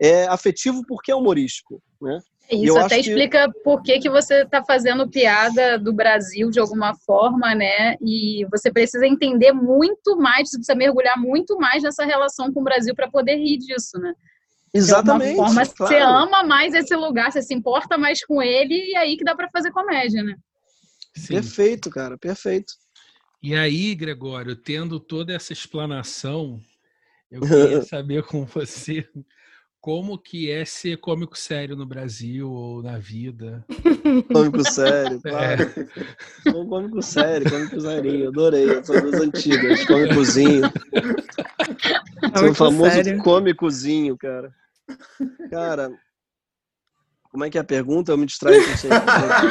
é afetivo porque é humorístico, né? Isso até explica que... por que, que você está fazendo piada do Brasil de alguma forma, né? E você precisa entender muito mais, você precisa mergulhar muito mais nessa relação com o Brasil para poder rir disso, né? Exatamente. De alguma forma, claro. Você ama mais esse lugar, você se importa mais com ele, e aí que dá para fazer comédia, né? Sim. Perfeito, cara, perfeito. E aí, Gregório, tendo toda essa explanação, eu queria saber com você como que é ser cômico sério no Brasil ou na vida. Cômico sério, claro. É. Cômico sério, cômico zerinho, adorei. Eu sou das antigas, cômicozinho. Sou o famoso sério. cômicozinho, cara. Cara, como é que é a pergunta? Eu me distraio com sempre.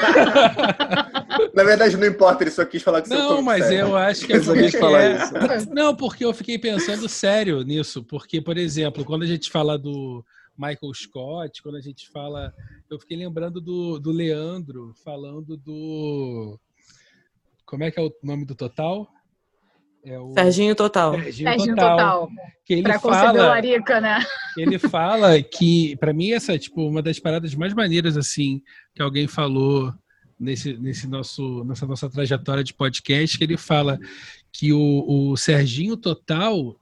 Na verdade, não importa, ele só quis falar que você Não, mas sério. eu acho que é porque quis falar é... isso. Não, porque eu fiquei pensando sério nisso. Porque, por exemplo, quando a gente fala do Michael Scott, quando a gente fala... Eu fiquei lembrando do, do Leandro falando do... Como é que é o nome do Total? É o... Serginho Total. Serginho, Serginho Total. Total. Que ele pra fala, conceber o Larica, né? Ele fala que, para mim, essa é tipo, uma das paradas mais maneiras assim, que alguém falou nesse, nesse nosso, nessa nossa trajetória de podcast, que ele fala que o, o Serginho Total,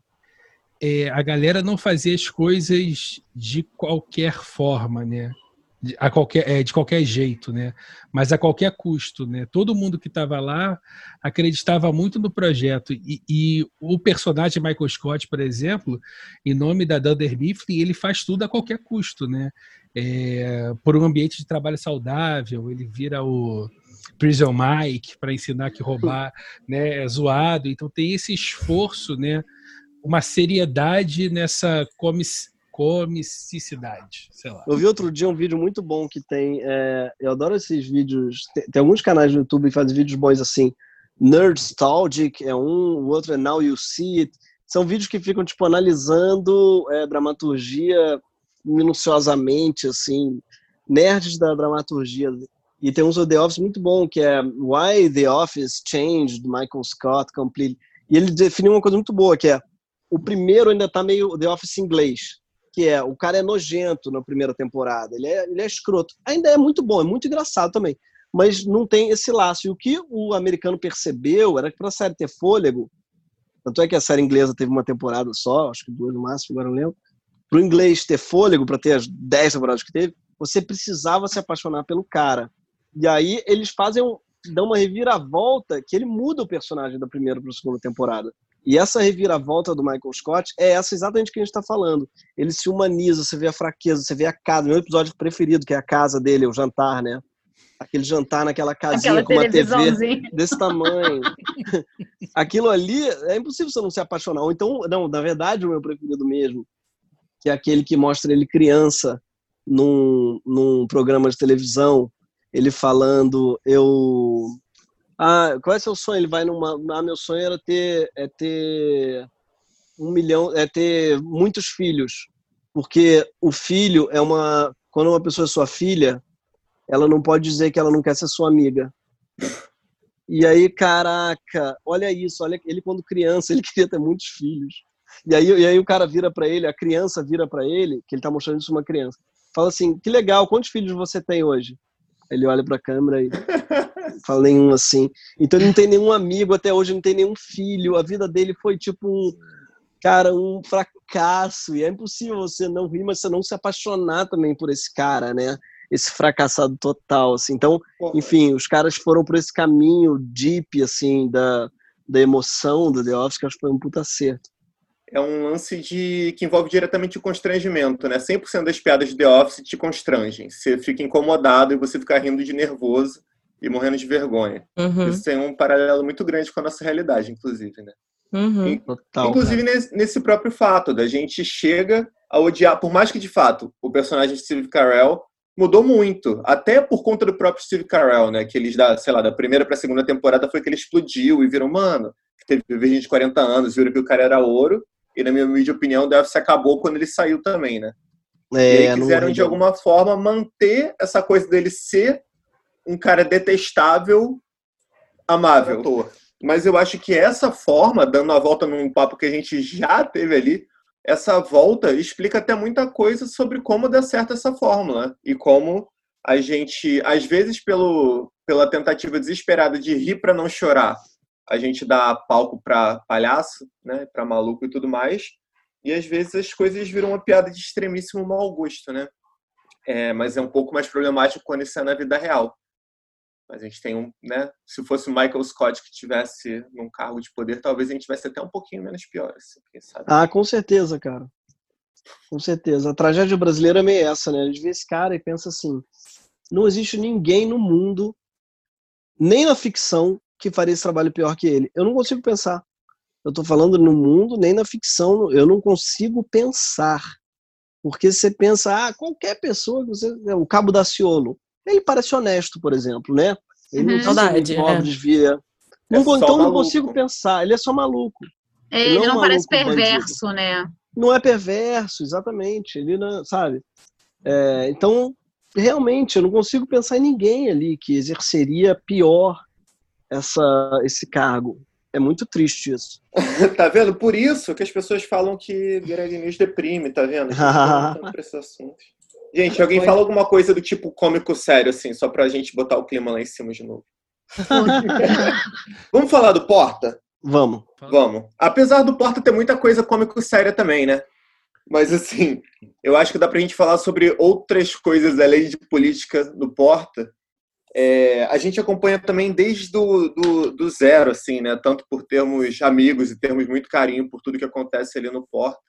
é, a galera não fazia as coisas de qualquer forma, né? De, a qualquer, é, de qualquer jeito, né? Mas a qualquer custo, né? Todo mundo que estava lá acreditava muito no projeto e, e o personagem Michael Scott, por exemplo, em nome da Dunder Mifflin, ele faz tudo a qualquer custo, né? É, por um ambiente de trabalho saudável, ele vira o Prison Mike para ensinar que roubar, né, é zoado. Então tem esse esforço, né? Uma seriedade nessa comissão comicidade, sei lá. Eu vi outro dia um vídeo muito bom que tem, é, eu adoro esses vídeos, tem, tem alguns canais no YouTube que fazem vídeos bons assim, Nerdstalgic é um, o outro é Now You See It, são vídeos que ficam tipo analisando é, dramaturgia minuciosamente, assim, nerds da dramaturgia, e tem uns do The Office muito bom, que é Why The Office Changed Michael Scott Completely, e ele define uma coisa muito boa, que é, o primeiro ainda tá meio The Office inglês, que é, o cara é nojento na primeira temporada, ele é, ele é escroto. Ainda é muito bom, é muito engraçado também, mas não tem esse laço. E o que o americano percebeu era que para a série ter fôlego, tanto é que a série inglesa teve uma temporada só, acho que duas no máximo, agora não lembro, para o inglês ter fôlego, para ter as dez temporadas que teve, você precisava se apaixonar pelo cara. E aí eles fazem um, dão uma reviravolta que ele muda o personagem da primeira para a segunda temporada. E essa reviravolta do Michael Scott é essa exatamente que a gente está falando. Ele se humaniza, você vê a fraqueza, você vê a casa. Meu episódio preferido, que é a casa dele, o jantar, né? Aquele jantar naquela casinha com uma T V desse tamanho. Aquilo ali, é impossível você não se apaixonar. Ou então, não, na verdade, o meu preferido mesmo, que é aquele que mostra ele criança num, num programa de televisão, ele falando, eu... Ah, qual é o seu sonho? Ele vai numa... Ah, meu sonho era ter, é ter um milhão, é ter muitos filhos. Porque o filho é uma... Quando uma pessoa é sua filha, ela não pode dizer que ela não quer ser sua amiga. E aí, caraca, olha isso, olha ele quando criança, ele queria ter muitos filhos. E aí, e aí o cara vira pra ele, a criança vira pra ele, que ele tá mostrando isso pra uma criança. Fala assim, que legal, quantos filhos você tem hoje? Ele olha pra câmera e fala nenhum assim. Então ele não tem nenhum amigo até hoje, não tem nenhum filho. A vida dele foi tipo um, cara, um fracasso. E é impossível você não rir, mas você não se apaixonar também por esse cara, né? Esse fracassado total, assim. Então, enfim, os caras foram por esse caminho deep, assim, da, da emoção do The Office, que acho que foi um puta acerto. É um lance de, que envolve diretamente o constrangimento, né? cem por cento das piadas de The Office te constrangem. Você fica incomodado e você fica rindo de nervoso e morrendo de vergonha. Uhum. Isso tem um paralelo muito grande com a nossa realidade, inclusive, né? Uhum. Total, inclusive nesse, nesse próprio fato, da gente chega a odiar, por mais que de fato o personagem de Steve Carell mudou muito, até por conta do próprio Steve Carell, né? Que eles, da, sei lá, da primeira pra segunda temporada foi que ele explodiu e viram, mano, teve gente de quarenta anos, viram que o cara era ouro. E, na minha humilde opinião, o The Office acabou quando ele saiu também, né? É, e aí quiseram, de alguma forma, manter essa coisa dele ser um cara detestável, amável. Mas eu acho que essa forma, dando a volta num papo que a gente já teve ali, essa volta explica até muita coisa sobre como dá certo essa fórmula e como a gente, às vezes, pelo, pela tentativa desesperada de rir para não chorar, a gente dá palco para palhaço, né, para maluco e tudo mais, e às vezes as coisas viram uma piada de extremíssimo mau gosto, né? É, mas é um pouco mais problemático quando isso é na vida real. Mas a gente tem um, né? Se fosse o Michael Scott que tivesse num cargo de poder, talvez a gente tivesse até um pouquinho menos pior, assim, quem sabe? Ah, com certeza, cara. Com certeza. A tragédia brasileira é meio essa, né? A gente vê esse cara e pensa assim, não existe ninguém no mundo, nem na ficção, que faria esse trabalho pior que ele. Eu não consigo pensar. Eu tô falando no mundo, nem na ficção, eu não consigo pensar. Porque você pensa, ah, qualquer pessoa, você, o Cabo Daciolo, ele parece honesto, por exemplo, né? Ele Uhum. não Saudade, desvia, é. desvia. Não, É só então não maluco. consigo pensar, ele é só maluco. É, Ele ele não é não um parece maluco perverso, né? Não é perverso, exatamente. Ele não, sabe? É, então, realmente, eu não consigo pensar em ninguém ali que exerceria pior essa, esse cargo. É muito triste isso. Tá vendo? Por isso que as pessoas falam que Greg News deprime, tá vendo? A gente tá voltando pra esse assunto. Gente, alguém fala alguma coisa do tipo cômico sério, assim, só pra gente botar o clima lá em cima de novo. Vamos falar do Porta? Vamos. Vamos. Apesar do Porta ter muita coisa cômico séria também, né? Mas, assim, eu acho que dá pra gente falar sobre outras coisas além de política do Porta. É, a gente acompanha também desde do, do, do zero, assim, né? Tanto por termos amigos e termos muito carinho por tudo que acontece ali no Porta.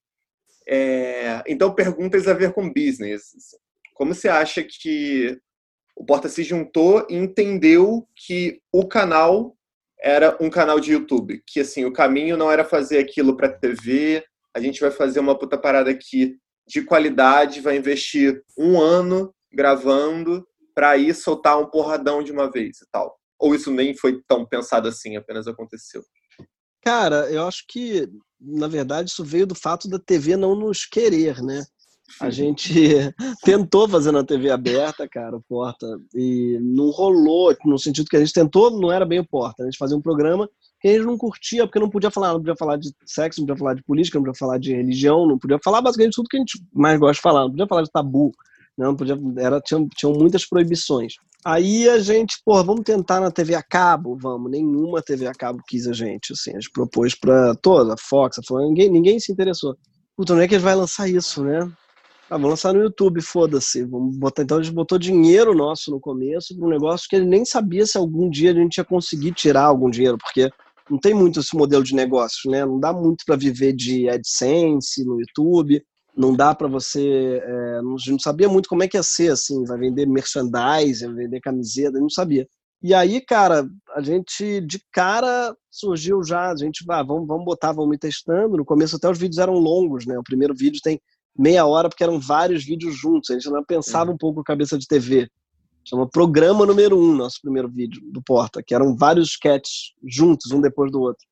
É, então, perguntas a ver com business. Como você acha que o Porta se juntou e entendeu que o canal era um canal de YouTube? Que, assim, o caminho não era fazer aquilo para T V, a gente vai fazer uma puta parada aqui de qualidade, vai investir um ano gravando para ir soltar um porradão de uma vez e tal. Ou isso nem foi tão pensado assim, apenas aconteceu? Cara, eu acho que, na verdade, isso veio do fato da T V não nos querer, né? A gente tentou fazer na T V aberta, cara, o Porta, e não rolou, no sentido que a gente tentou, não era bem o Porta. A gente fazia um programa que a gente não curtia, porque não podia falar, não podia falar de sexo, não podia falar de política, não podia falar de religião, não podia falar basicamente tudo que a gente mais gosta de falar, não podia falar de tabu, não podia, era, tinham, tinham muitas proibições. Aí a gente, pô, vamos tentar na T V a cabo? Vamos, nenhuma T V a cabo quis a gente, assim, a gente propôs pra toda, a Fox, a Fox, ninguém, ninguém se interessou. Puta, não é que a gente vai lançar isso, né? Ah, vamos lançar no YouTube, foda-se. Vamos botar. Então a gente botou dinheiro nosso no começo para um negócio que ele nem sabia se algum dia a gente ia conseguir tirar algum dinheiro, porque não tem muito esse modelo de negócio, né? Não dá muito para viver de AdSense no YouTube, não dá para você. É, a gente não sabia muito como é que ia ser, assim, vai vender merchandise, vai vender camiseta, não sabia. E aí, cara, a gente de cara surgiu já, a gente, ah, vamos, vamos botar, vamos ir testando. No começo até os vídeos eram longos, né? O primeiro vídeo tem meia hora, porque eram vários vídeos juntos. A gente não pensava um pouco cabeça de T V. Chama Programa Número Um, nosso primeiro vídeo do Porta, que eram vários sketches juntos, um depois do outro.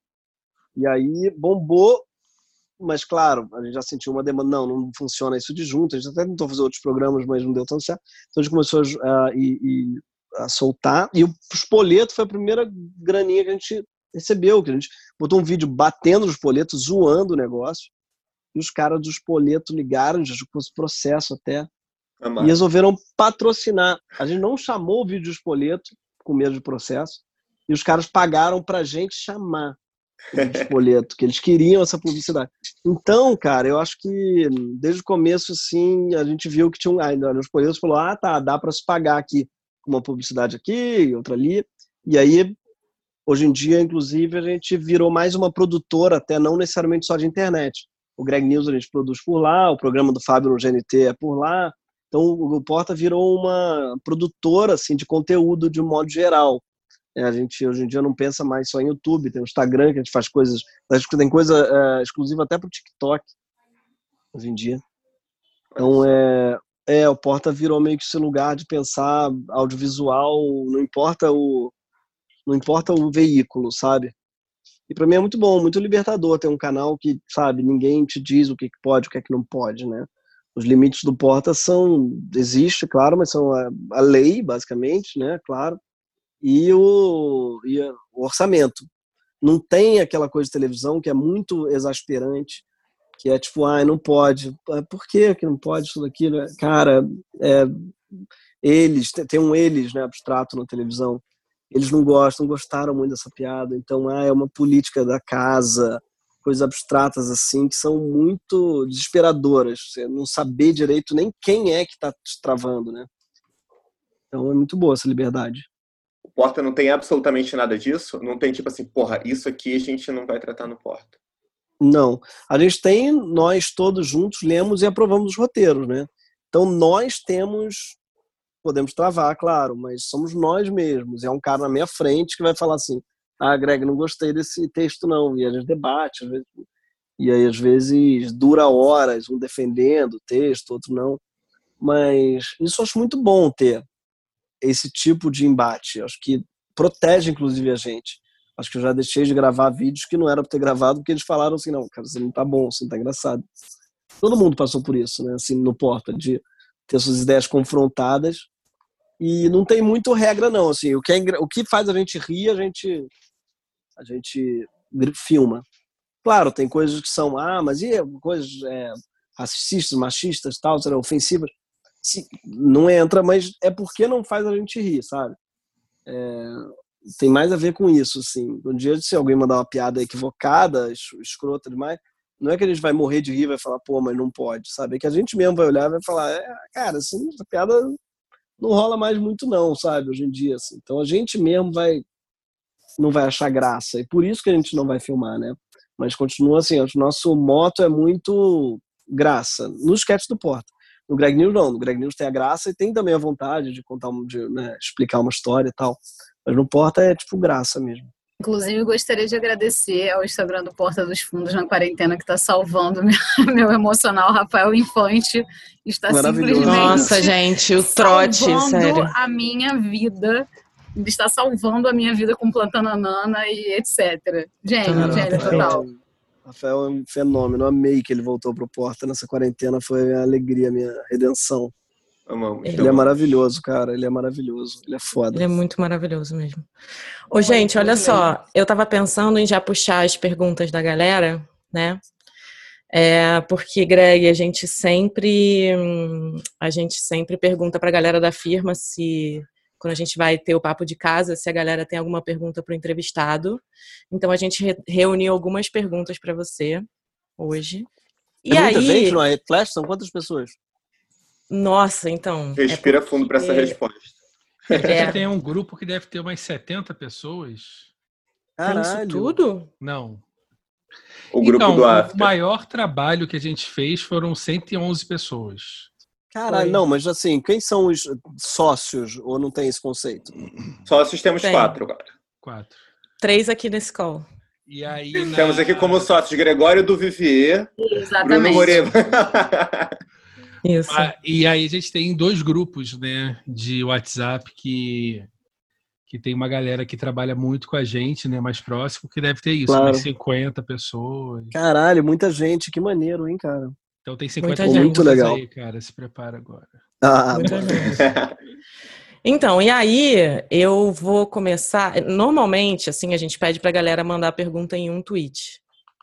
E aí bombou, mas claro, a gente já sentiu uma demanda, não, não funciona isso de junto. A gente até tentou fazer outros programas, mas não deu tanto certo. Então a gente começou a, a, a, a soltar, e o Spoleto foi a primeira graninha que a gente recebeu, que a gente botou um vídeo batendo nos Spoletos, zoando o negócio. E os caras do Spoleto ligaram, já com esse processo até, Amado. E resolveram patrocinar. A gente não chamou o vídeo do Spoleto, com medo de processo, e os caras pagaram pra gente chamar o vídeo do Spoleto, que eles queriam essa publicidade. Então, cara, eu acho que desde o começo, assim, a gente viu que tinha um... Ah, o Spoleto falou, ah, tá, dá pra se pagar aqui uma publicidade aqui e outra ali. E aí, hoje em dia, inclusive, a gente virou mais uma produtora, até não necessariamente só de internet. O Greg News a gente produz por lá, o programa do Fábio no G N T é por lá. Então o Porta virou uma produtora assim, de conteúdo de um modo geral. É, a gente hoje em dia não pensa mais só em YouTube, tem o Instagram que a gente faz coisas, tem coisa é, exclusiva até para o TikTok hoje em dia. Então é, é, o Porta virou meio que esse lugar de pensar audiovisual, não importa o, não importa o veículo, sabe? E para mim é muito bom, muito libertador ter um canal que, sabe, ninguém te diz o que pode, o que é que não pode, né? Os limites do Porta são, existe, claro, mas são a, a lei, basicamente, né, claro, e o, e o orçamento. Não tem aquela coisa de televisão que é muito exasperante, que é tipo, ai, não pode. Por que que não pode isso daqui, né? Cara, é, eles, tem um eles, né, abstrato na televisão, eles não gostam, gostaram muito dessa piada, então, ah, é uma política da casa, coisas abstratas assim, que são muito desesperadoras, você não saber direito nem quem é que tá te travando, né? Então é muito boa essa liberdade. O Porta não tem absolutamente nada disso? Não tem tipo assim, porra, isso aqui a gente não vai tratar no Porta. Não. A gente tem, nós todos juntos lemos e aprovamos os roteiros, né? Então nós temos, podemos travar, claro, mas somos nós mesmos. É um cara na minha frente que vai falar assim, ah, Greg, não gostei desse texto não. E a gente debate, às vezes, e aí às vezes dura horas, um defendendo o texto, outro não. Mas isso eu acho muito bom ter esse tipo de embate. Acho que protege inclusive a gente. Acho que eu já deixei de gravar vídeos que não era para ter gravado, porque eles falaram assim, não, cara, você não tá bom, você não tá engraçado. Todo mundo passou por isso, né? Assim, no Porta, de ter suas ideias confrontadas. E não tem muito regra, não. Assim, o que, é, o que faz a gente rir, a gente, a gente filma. Claro, tem coisas que são, ah, mas e coisas é, racistas, machistas, tal, serão ofensivas. Sim, não entra, mas é porque não faz a gente rir, sabe? É, tem mais a ver com isso, assim. Um dia, se alguém mandar uma piada equivocada, escrota demais, não é que a gente vai morrer de rir e vai falar, pô, mas não pode, sabe? É que a gente mesmo vai olhar e vai falar, é, cara, assim, essa piada não rola mais muito não, sabe? Hoje em dia, assim. Então a gente mesmo vai, não vai achar graça. E por isso que a gente não vai filmar, né? Mas continua assim, o nosso moto é muito graça. Nos sketches do Porta. No Greg News não, no Greg News tem a graça e tem também a vontade de contar, de, né, explicar uma história e tal. Mas no Porta é tipo graça mesmo. Inclusive, gostaria de agradecer ao Instagram do Porta dos Fundos na quarentena, que está salvando meu, meu emocional. Rafael Infante está simplesmente Nossa, gente, o trote, salvando sério. a minha vida. Está salvando a minha vida com Plantananana e etcétera. Gente, Cara, gênio total. Rafael é um fenômeno. Eu amei que ele voltou pro Porta nessa quarentena. Foi a alegria, a minha redenção. Amamos, ele amamos. é maravilhoso, cara. Ele é maravilhoso. Ele é foda. Ele é muito maravilhoso mesmo. Ô, gente, olha só. Eu tava pensando em já puxar as perguntas da galera, né? É, porque, Greg, a gente sempre a gente sempre pergunta pra galera da firma se, quando a gente vai ter o papo de casa, se a galera tem alguma pergunta pro entrevistado. Então, a gente re- reuniu algumas perguntas pra você hoje. E é muita aí, gente no Red Flash? São quantas pessoas? Nossa, então... Respira é porque... fundo para essa resposta. A gente É. tem um grupo que deve ter umas setenta pessoas. Tem isso Caralho. tudo? Não. O grupo então, do o After. maior trabalho que a gente fez foram cento e onze pessoas. Caralho, Foi. não, mas assim, quem são os sócios? Ou não tem esse conceito? Sócios temos Tem. quatro agora. Quatro. Três aqui nesse call. E aí, na... Temos aqui como sócios Gregório do Vivier, Bruno Exatamente. Moreira. Isso. Ah, e aí a gente tem dois grupos, né, de WhatsApp que, que tem uma galera que trabalha muito com a gente, né, mais próximo, que deve ter isso, Claro. umas cinquenta pessoas. Caralho, muita gente. Que maneiro, hein, cara? Então tem cinquenta Muita gente. Muito perguntas legal. aí, cara, se prepara agora. Ah, Muita bom. gente. Então, e aí eu vou começar... Normalmente, assim, a gente pede pra galera mandar a pergunta em um tweet.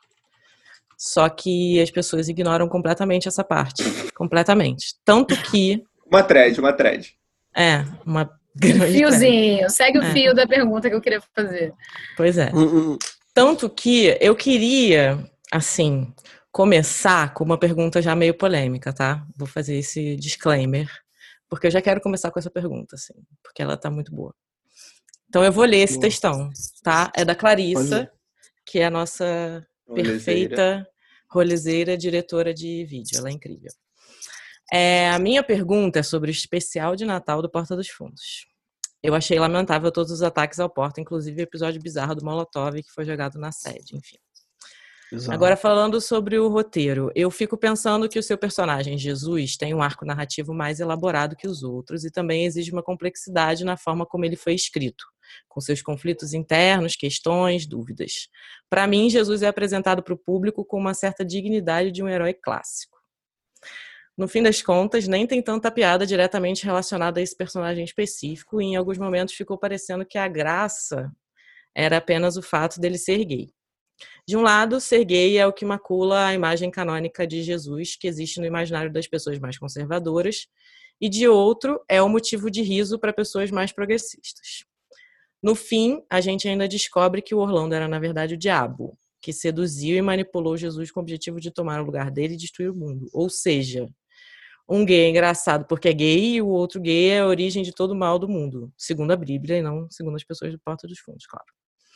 Só que as pessoas ignoram completamente essa parte. Completamente. Tanto que... Uma thread, uma thread. É, uma grande... trend. Fiozinho, segue o É. fio da pergunta que eu queria fazer. Pois é. Hum, hum. Tanto que eu queria, assim, começar com uma pergunta já meio polêmica, tá? Vou fazer esse disclaimer, porque eu já quero começar com essa pergunta, assim, porque ela tá muito boa. Então eu vou ler esse Boa. textão, tá? É da Pode Clarissa, ler. que é a nossa perfeita rolezeira diretora de vídeo. Ela é incrível. É, a minha pergunta é sobre o especial de Natal do Porta dos Fundos. Eu achei lamentável todos os ataques ao Porta, inclusive o episódio bizarro do Molotov que foi jogado na sede, enfim. Exato. Agora, falando sobre o roteiro, eu fico pensando que o seu personagem, Jesus, tem um arco narrativo mais elaborado que os outros e também exige uma complexidade na forma como ele foi escrito, com seus conflitos internos, questões, dúvidas. Para mim, Jesus é apresentado para o público com uma certa dignidade de um herói clássico. No fim das contas, nem tem tanta piada diretamente relacionada a esse personagem específico e em alguns momentos ficou parecendo que a graça era apenas o fato dele ser gay. De um lado, ser gay é o que macula a imagem canônica de Jesus que existe no imaginário das pessoas mais conservadoras, e de outro, é o motivo de riso para pessoas mais progressistas. No fim, a gente ainda descobre que o Orlando era, na verdade, o diabo, que seduziu e manipulou Jesus com o objetivo de tomar o lugar dele e destruir o mundo. Ou seja, um gay é engraçado porque é gay e o outro gay é a origem de todo o mal do mundo, segundo a Bíblia e não segundo as pessoas do Porta dos Fundos, claro.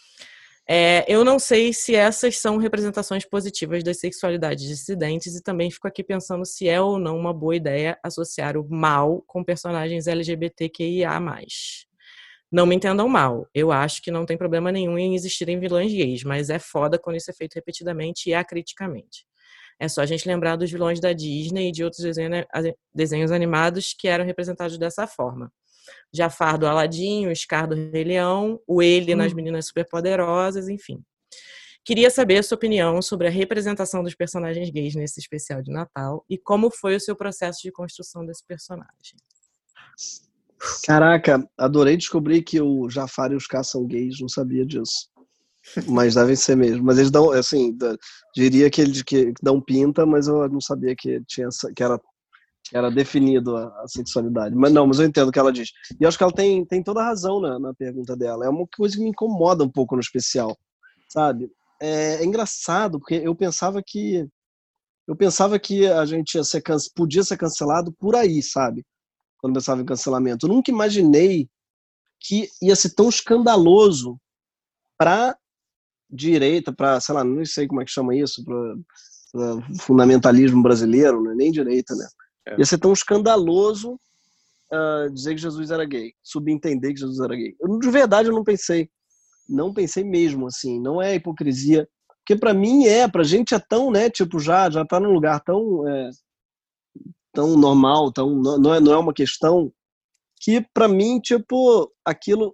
É, eu não sei se essas são representações positivas das sexualidades dissidentes e também fico aqui pensando se é ou não uma boa ideia associar o mal com personagens L G B T Q I A mais. Não me entendam mal, eu acho que não tem problema nenhum em existirem vilões gays, mas é foda quando isso é feito repetidamente e acriticamente. É só a gente lembrar dos vilões da Disney e de outros desenhos animados que eram representados dessa forma. Jafar do Aladim, o Scar do Rei Leão, o Ele nas Meninas Superpoderosas, enfim. Queria saber a sua opinião sobre a representação dos personagens gays nesse especial de Natal e como foi o seu processo de construção desse personagem. Caraca, adorei descobrir que o Jafar e os Scar são gays, não sabia disso. Mas devem ser mesmo. Mas eles dão, assim, diria que eles que dão pinta, mas eu não sabia que, tinha, que era era definido a, a sexualidade. Mas não, mas eu entendo o que ela diz. E eu acho que ela tem, tem toda a razão na, na pergunta dela. É uma coisa que me incomoda um pouco no especial, sabe? É, é engraçado, porque eu pensava que eu pensava que a gente ia ser, podia ser cancelado por aí, sabe? Quando eu pensava em cancelamento. Eu nunca imaginei que ia ser tão escandaloso para direita, para, sei lá, não sei como é que chama isso, para fundamentalismo brasileiro, né? Nem direita, né? É. Ia ser tão escandaloso uh, dizer que Jesus era gay, subentender que Jesus era gay. Eu, de verdade, eu não pensei. Não pensei mesmo, assim. Não é hipocrisia. Porque pra mim é, pra gente é tão, né, tipo, já, já tá num lugar tão, é, tão normal, tão, não, é, não é uma questão que pra mim, tipo, aquilo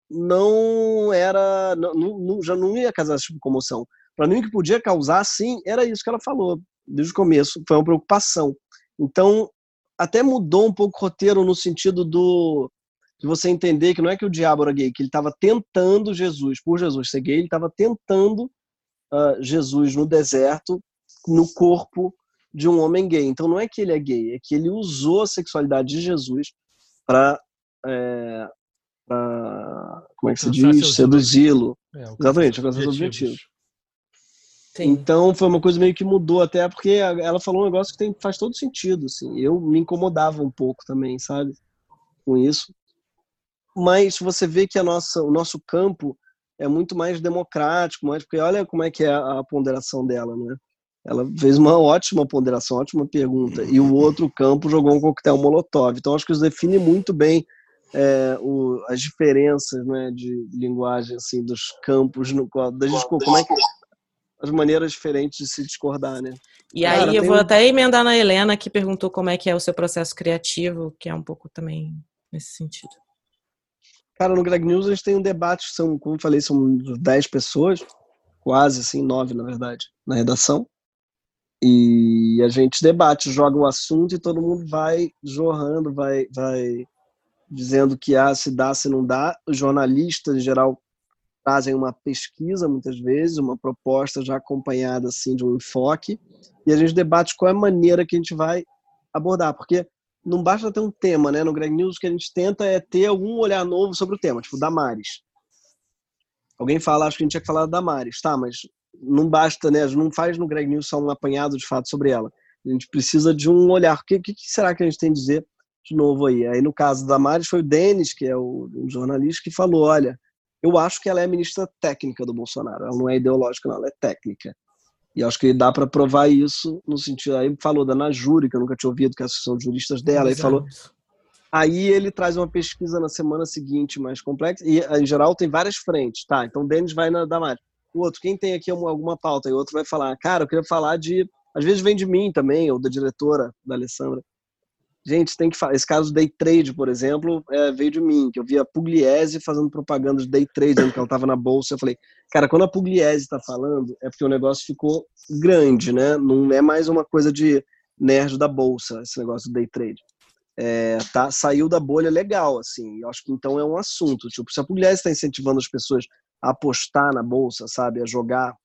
não era, não, não, já não ia causar esse tipo de comoção. Pra mim, o que podia causar, sim, era isso que ela falou desde o começo. Foi uma preocupação. Então, até mudou um pouco o roteiro no sentido do, de você entender que não é que o diabo era gay, que ele estava tentando Jesus, por Jesus ser gay, ele estava tentando uh, Jesus no deserto, no corpo de um homem gay. Então, não é que ele é gay, é que ele usou a sexualidade de Jesus para, é, como é que se diz? Seduzi-lo. É, exatamente, alcançar seus objetivos. Sim. Então foi uma coisa meio que mudou, até porque ela falou um negócio que tem, faz todo sentido, assim. Eu me incomodava um pouco também, sabe, com isso. Mas você vê que a nossa, o nosso campo é muito mais democrático, mais, porque olha como é que é a ponderação dela, né? Ela fez uma ótima ponderação, ótima pergunta, e o outro campo jogou um coquetel molotov. Então acho que isso define muito bem é, o, as diferenças, né, de linguagem, assim, dos campos, no qual, da gente, como é que as maneiras diferentes de se discordar, né? E aí Cara, eu vou um... até emendar na Helena, que perguntou como é que é o seu processo criativo, que é um pouco também nesse sentido. Cara, no Greg News a gente tem um debate, são, como eu falei, são dez pessoas, quase assim, nove na verdade, na redação. E a gente debate, joga o assunto e todo mundo vai jorrando, vai, vai dizendo que ah, se dá, se não dá. Os jornalistas, em geral, trazem uma pesquisa, muitas vezes, uma proposta já acompanhada assim, de um enfoque, e a gente debate qual é a maneira que a gente vai abordar, porque não basta ter um tema, né? No Greg News o que a gente tenta é ter algum olhar novo sobre o tema, tipo Damares. Alguém fala, acho que a gente tinha que falar da Damares, tá, mas não basta, né? A gente não faz no Greg News só um apanhado de fato sobre ela. A gente precisa de um olhar. O que, que será que a gente tem a dizer de novo aí? Aí no caso da Damares foi o Denis, que é o um jornalista, que falou, olha, eu acho que ela é a ministra técnica do Bolsonaro. Ela não é ideológica, não, ela é técnica. E acho que dá para provar isso no sentido... Aí falou da Najuri, que eu nunca tinha ouvido, que são juristas dela. Aí falou... Aí ele traz uma pesquisa na semana seguinte mais complexa. E, em geral, tem várias frentes. Tá, então o Denis vai na Damares. O outro, quem tem aqui alguma pauta? E o outro vai falar, cara, eu queria falar de... Às vezes vem de mim também, ou da diretora, da Alessandra. Gente, tem que falar. Esse caso do day trade, por exemplo, é, veio de mim, que eu vi a Pugliese fazendo propaganda de day trade, dizendo que ela estava na bolsa. Eu falei, cara, quando a Pugliese está falando, é porque o negócio ficou grande, né? Não é mais uma coisa de nerd da bolsa, esse negócio do day trade. É, tá, saiu da bolha legal, assim. Eu acho que então é um assunto. Tipo, se a Pugliese está incentivando as pessoas a apostar na bolsa, sabe, a jogar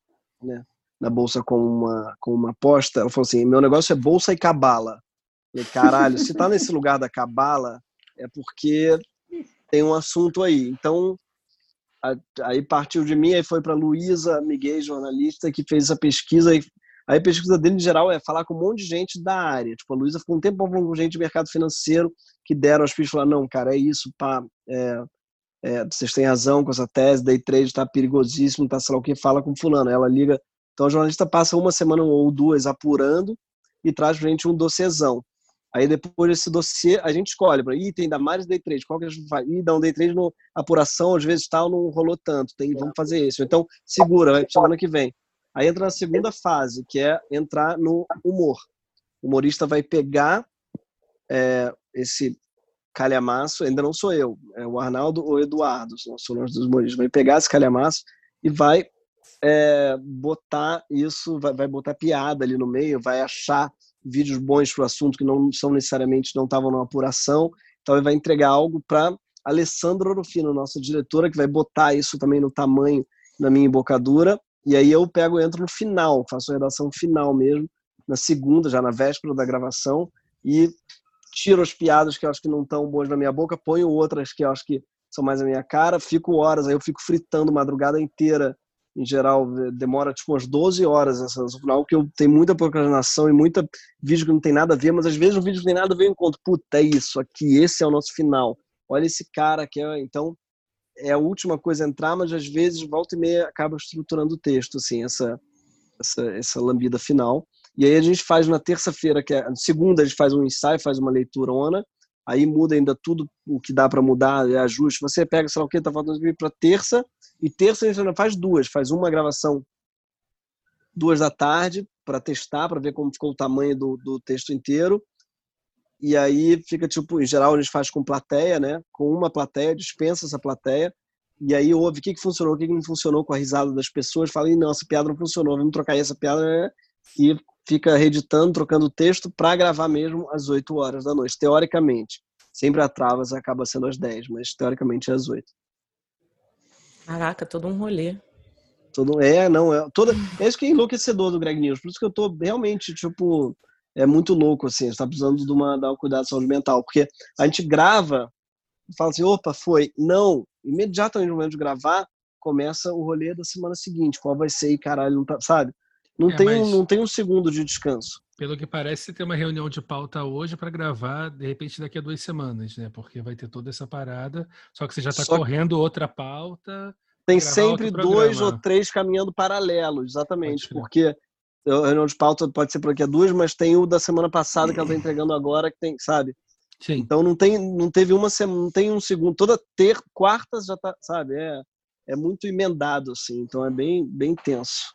né, na bolsa com uma, com uma aposta. Ela falou assim, meu negócio é bolsa e cabala. Eu falei, caralho, se tá nesse lugar da cabala, é porque tem um assunto aí. Então, a, aí partiu de mim, aí foi para Luísa Miguel, jornalista, que fez essa pesquisa. E, aí a pesquisa dele, em geral, é falar com um monte de gente da área. Tipo, a Luísa ficou um tempo falando com gente de mercado financeiro que deram as pistas e falaram, não, cara, é isso, pá, é, é, vocês têm razão com essa tese, day trade tá perigosíssimo, tá sei lá o que, fala com fulano. Ela liga. Então, a jornalista passa uma semana ou duas apurando e traz pra gente um dossiêzão. Aí depois desse dossiê, a gente escolhe, para tem da mais day trade, qual que a gente faz? Ih, dá um day trade no apuração, às vezes tal, não rolou tanto, tem, vamos fazer isso. Então, segura, vai semana que vem. Aí entra na segunda fase, que é entrar no humor. O humorista vai pegar é, esse calhamaço, ainda não sou eu, é o Arnaldo ou o Eduardo, são os dois humoristas, vai pegar esse calhamaço e vai é, botar isso, vai, vai botar piada ali no meio, vai achar vídeos bons para o assunto que não são necessariamente, não estavam na apuração, então ele vai entregar algo para Alessandra Orofino, nossa diretora, que vai botar isso também no tamanho, na minha embocadura, e aí eu pego e entro no final, faço a redação final mesmo, na segunda, já na véspera da gravação, e tiro as piadas que eu acho que não estão boas na minha boca, ponho outras que eu acho que são mais a minha cara, fico horas, aí eu fico fritando madrugada inteira. Em geral, demora tipo umas doze horas essa final, porque eu tenho muita procrastinação e muita vídeo que não tem nada a ver, mas às vezes o vídeo que não tem nada a ver, eu encontro, puta, é isso aqui, esse é o nosso final. Olha esse cara que é, então, é a última coisa a entrar, mas às vezes, volta e meia, acaba estruturando o texto, assim, essa, essa, essa lambida final. E aí a gente faz na terça-feira, que é segunda, a gente faz um ensaio, faz uma leitura-ona, aí muda ainda tudo o que dá para mudar, é ajuste. Você pega, sei lá o que, tá faltando para terça, e terça a gente ainda faz duas, faz uma gravação duas da tarde para testar, para ver como ficou o tamanho do, do texto inteiro, e aí fica tipo, em geral a gente faz com plateia, né, com uma plateia, dispensa essa plateia, e aí ouve o que, que funcionou, o que, que não funcionou com a risada das pessoas, fala, não, essa piada não funcionou, vamos trocar essa piada, né? E fica reeditando, trocando o texto para gravar mesmo às oito horas da noite, teoricamente. Sempre a travas acaba sendo às dez, mas teoricamente é às oito. Caraca, todo um rolê. Todo, é, não, é, toda, é isso que é enlouquecedor do Greg News, por isso que eu tô realmente, tipo, é muito louco, assim, a gente tá precisando de uma, dar um cuidado de saúde mental, porque a gente grava, fala assim, opa, foi, não, imediatamente no momento de gravar, começa o rolê da semana seguinte, qual vai ser, e caralho, não tá, sabe? Não, é, tem, mas, não tem um segundo de descanso. Pelo que parece, você tem uma reunião de pauta hoje para gravar, de repente, daqui a duas semanas, né? Porque vai ter toda essa parada, só que você já está correndo outra pauta. Tem sempre dois ou três caminhando paralelo, exatamente, porque a reunião de pauta pode ser por aqui a duas, mas tem o da semana passada que ela está entregando agora, que tem, sabe? Sim. Então não tem, não teve uma semana, não tem um segundo, toda ter, quarta já tá, sabe? É, é muito emendado, assim, então é bem, bem tenso.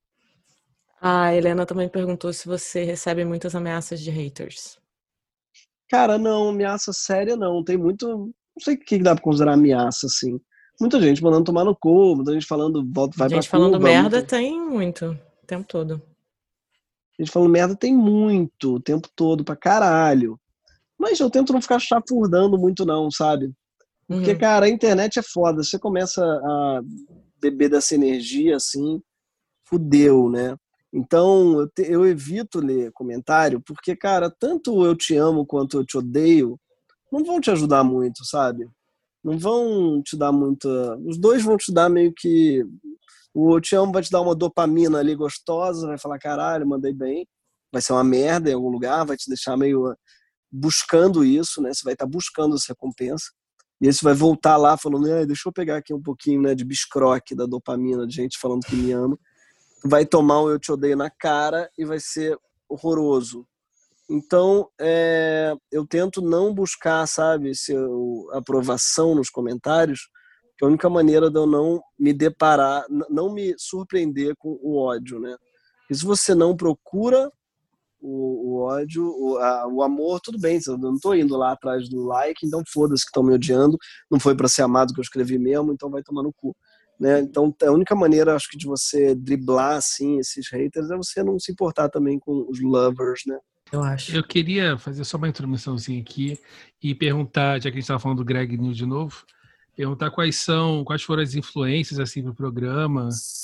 A Helena também perguntou se você recebe muitas ameaças de haters. Cara, não, ameaça séria não, tem muito, não sei o que dá pra considerar ameaça, assim. Muita gente mandando tomar no cu, muita gente falando, volta, vai pra Cuba. Gente falando merda muito... tem muito, o tempo todo. Gente falando merda tem muito, o tempo todo, pra caralho. Mas eu tento não ficar chafurdando muito não, sabe? Porque, uhum. cara, a internet é foda. Você começa a beber dessa energia, assim, fudeu, né? Então, eu, te, eu evito ler comentário, porque, cara, tanto eu te amo quanto eu te odeio, não vão te ajudar muito, sabe? Não vão te dar muita... Os dois vão te dar meio que... O eu te amo vai te dar uma dopamina ali gostosa, vai falar, caralho, mandei bem. Vai ser uma merda em algum lugar, vai te deixar meio buscando isso, né? Você vai estar buscando essa recompensa. E aí você vai voltar lá falando, eh, deixa eu pegar aqui um pouquinho, né, de biscroque da dopamina, de gente falando que me ama. Vai tomar um eu te odeio na cara e vai ser horroroso. Então, é, eu tento não buscar, sabe, se eu, aprovação nos comentários, que é a única maneira de eu não me deparar, não me surpreender com o ódio, né? E se você não procura o, o ódio, o, a, o amor, tudo bem, eu não tô indo lá atrás do like, então foda-se que estão me odiando, não foi para ser amado que eu escrevi mesmo, então vai tomar no cu. Né? Então, a única maneira, acho que, de você driblar, assim, esses haters é você não se importar também com os lovers, né? Eu acho. Eu queria fazer só uma introduçãozinha aqui e perguntar, já que a gente estava falando do Greg News de novo, perguntar quais são, quais foram as influências, assim, pro programa,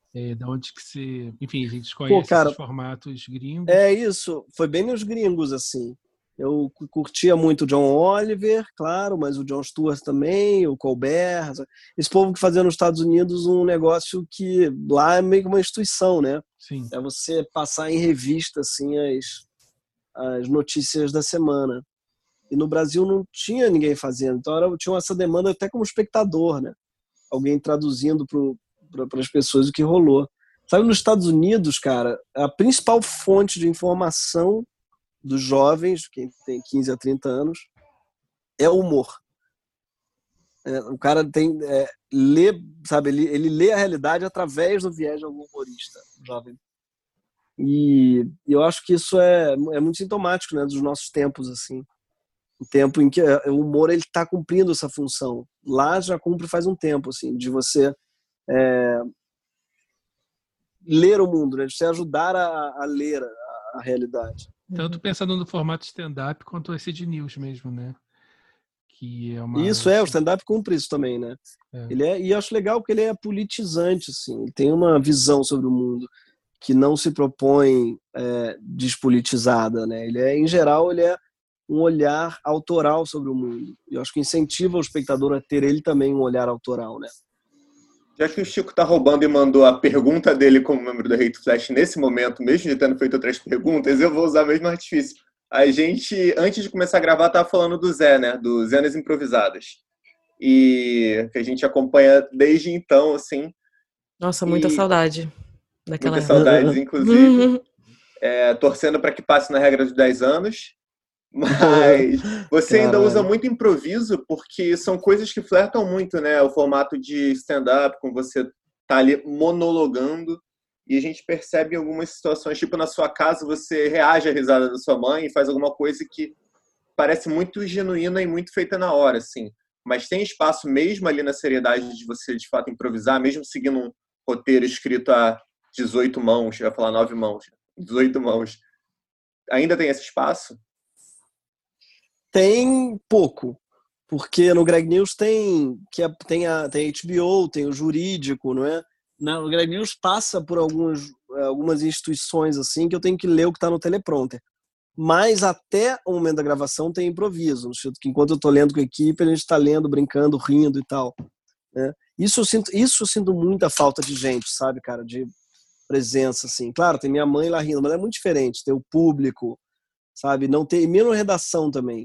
É, da onde que você... Enfim, a gente conhece Pô, cara, esses formatos gringos. É isso, foi bem nos gringos, assim. Eu cu- curtia muito o John Oliver, claro, mas o Jon Stewart também, o Colbert. Esse povo que fazia nos Estados Unidos um negócio que lá é meio que uma instituição, né? Sim. É você passar em revista, assim, as, as notícias da semana. E no Brasil não tinha ninguém fazendo, então era, tinha essa demanda até como espectador, né? Alguém traduzindo para as pessoas o que rolou. Sabe, nos Estados Unidos, cara, a principal fonte de informação dos jovens, quem tem quinze a trinta anos, é o humor. É, o cara tem, é, lê, sabe, ele, ele lê a realidade através do viés de algum humorista jovem. E eu acho que isso é, é muito sintomático, né, dos nossos tempos, assim. O tempo em que o humor ele está cumprindo essa função. Lá já cumpre faz um tempo, assim, de você é, ler o mundo, né? De você ajudar a, a ler a, a realidade. Tanto pensando no formato stand-up quanto esse de news mesmo, né? Que é uma... Isso é, o stand-up cumpre isso também, né? É. Ele é, e eu acho legal porque ele é politizante, assim, ele tem uma visão sobre o mundo que não se propõe é, despolitizada, né? Ele é, em geral, ele é um olhar autoral sobre o mundo. E eu acho que incentiva o espectador a ter ele também um olhar autoral, né? Já que o Chico tá roubando e mandou a pergunta dele como membro da Hate Flash nesse momento, mesmo de tendo feito outras perguntas, eu vou usar o mesmo artifício. A gente, antes de começar a gravar, tava falando do Zé, né? Do Zenas Improvisadas. E que a gente acompanha desde então, assim. Nossa, muita e... saudade daquela Muitas época. saudades, inclusive. É, torcendo para que passe na regra dos dez anos. Mas você ainda usa muito improviso, porque são coisas que flertam muito, né? O formato de stand-up, com você tá ali monologando, e a gente percebe em algumas situações, tipo na sua casa, você reage à risada da sua mãe e faz alguma coisa que parece muito genuína e muito feita na hora, assim. Mas tem espaço mesmo ali na seriedade de você, de fato, improvisar, mesmo seguindo um roteiro escrito a dezoito mãos, eu ia falar nove mãos, dezoito mãos. Ainda tem esse espaço? Tem pouco, porque no Greg News tem, que é, tem, a, tem a H B O, tem o jurídico, não é? Não, o Greg News passa por alguns, algumas instituições assim que eu tenho que ler o que está no teleprompter. Mas até o momento da gravação tem improviso, no sentido que enquanto eu estou lendo com a equipe, a gente está lendo, brincando, rindo e tal. Né? Isso, eu sinto, isso eu sinto muita falta de gente, sabe, cara? De presença, assim. Claro, tem minha mãe lá rindo, mas é muito diferente. Tem o público, sabe? Não tem, mesmo redação também.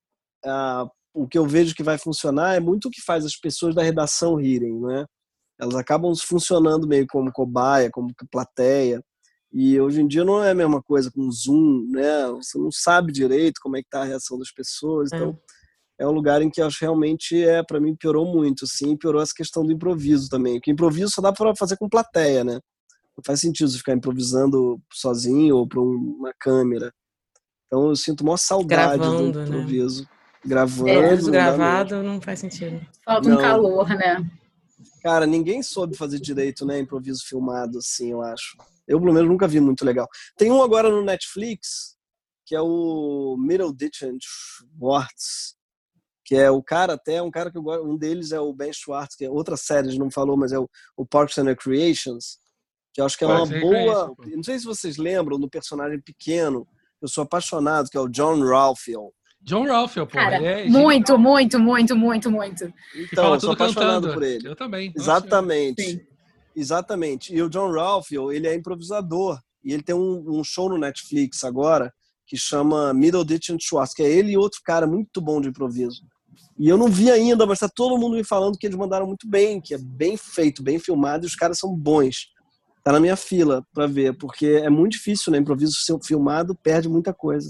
Ah, o que eu vejo que vai funcionar é muito o que faz as pessoas da redação rirem, né? Elas acabam funcionando meio como cobaia, como plateia, e hoje em dia não é a mesma coisa com Zoom, né? Você não sabe direito como é que tá a reação das pessoas, então é, é um lugar em que eu acho realmente é, para mim piorou muito, assim, piorou essa questão do improviso também, porque improviso só dá para fazer com plateia, né? Não faz sentido você ficar improvisando sozinho ou para uma câmera. Então eu sinto maior saudade Gravando, do improviso. Né? Gravando. Improviso gravado não faz sentido. Falta um calor, né? Cara, ninguém soube fazer direito, né? Improviso filmado, assim, eu acho. Eu, pelo menos, nunca vi muito legal. Tem um agora no Netflix, que é o Middleditch and Schwartz, que é o cara, até um cara que eu gosto, um deles é o Ben Schwartz, que é outra série, a gente não falou, mas é o, o Parks and Recreations, que eu acho que é uma Parks and boa... Recreation. Não sei se vocês lembram do personagem pequeno, eu sou apaixonado, que é o John Ralphio. John Ralphio, pô. Cara, ele é muito, genial. muito, muito, muito, muito. Então, fala eu sou tudo apaixonado cantando. por ele. Eu também. Nossa, Exatamente. Sim. Exatamente. E o John Ralphio, ele é improvisador. E ele tem um, um show no Netflix agora que chama Middleditch and Schwartz, que é ele e outro cara muito bom de improviso. E eu não vi ainda, mas tá todo mundo me falando que eles mandaram muito bem, que é bem feito, bem filmado, e os caras são bons. Tá na minha fila pra ver, porque é muito difícil, né? Improviso filmado perde muita coisa.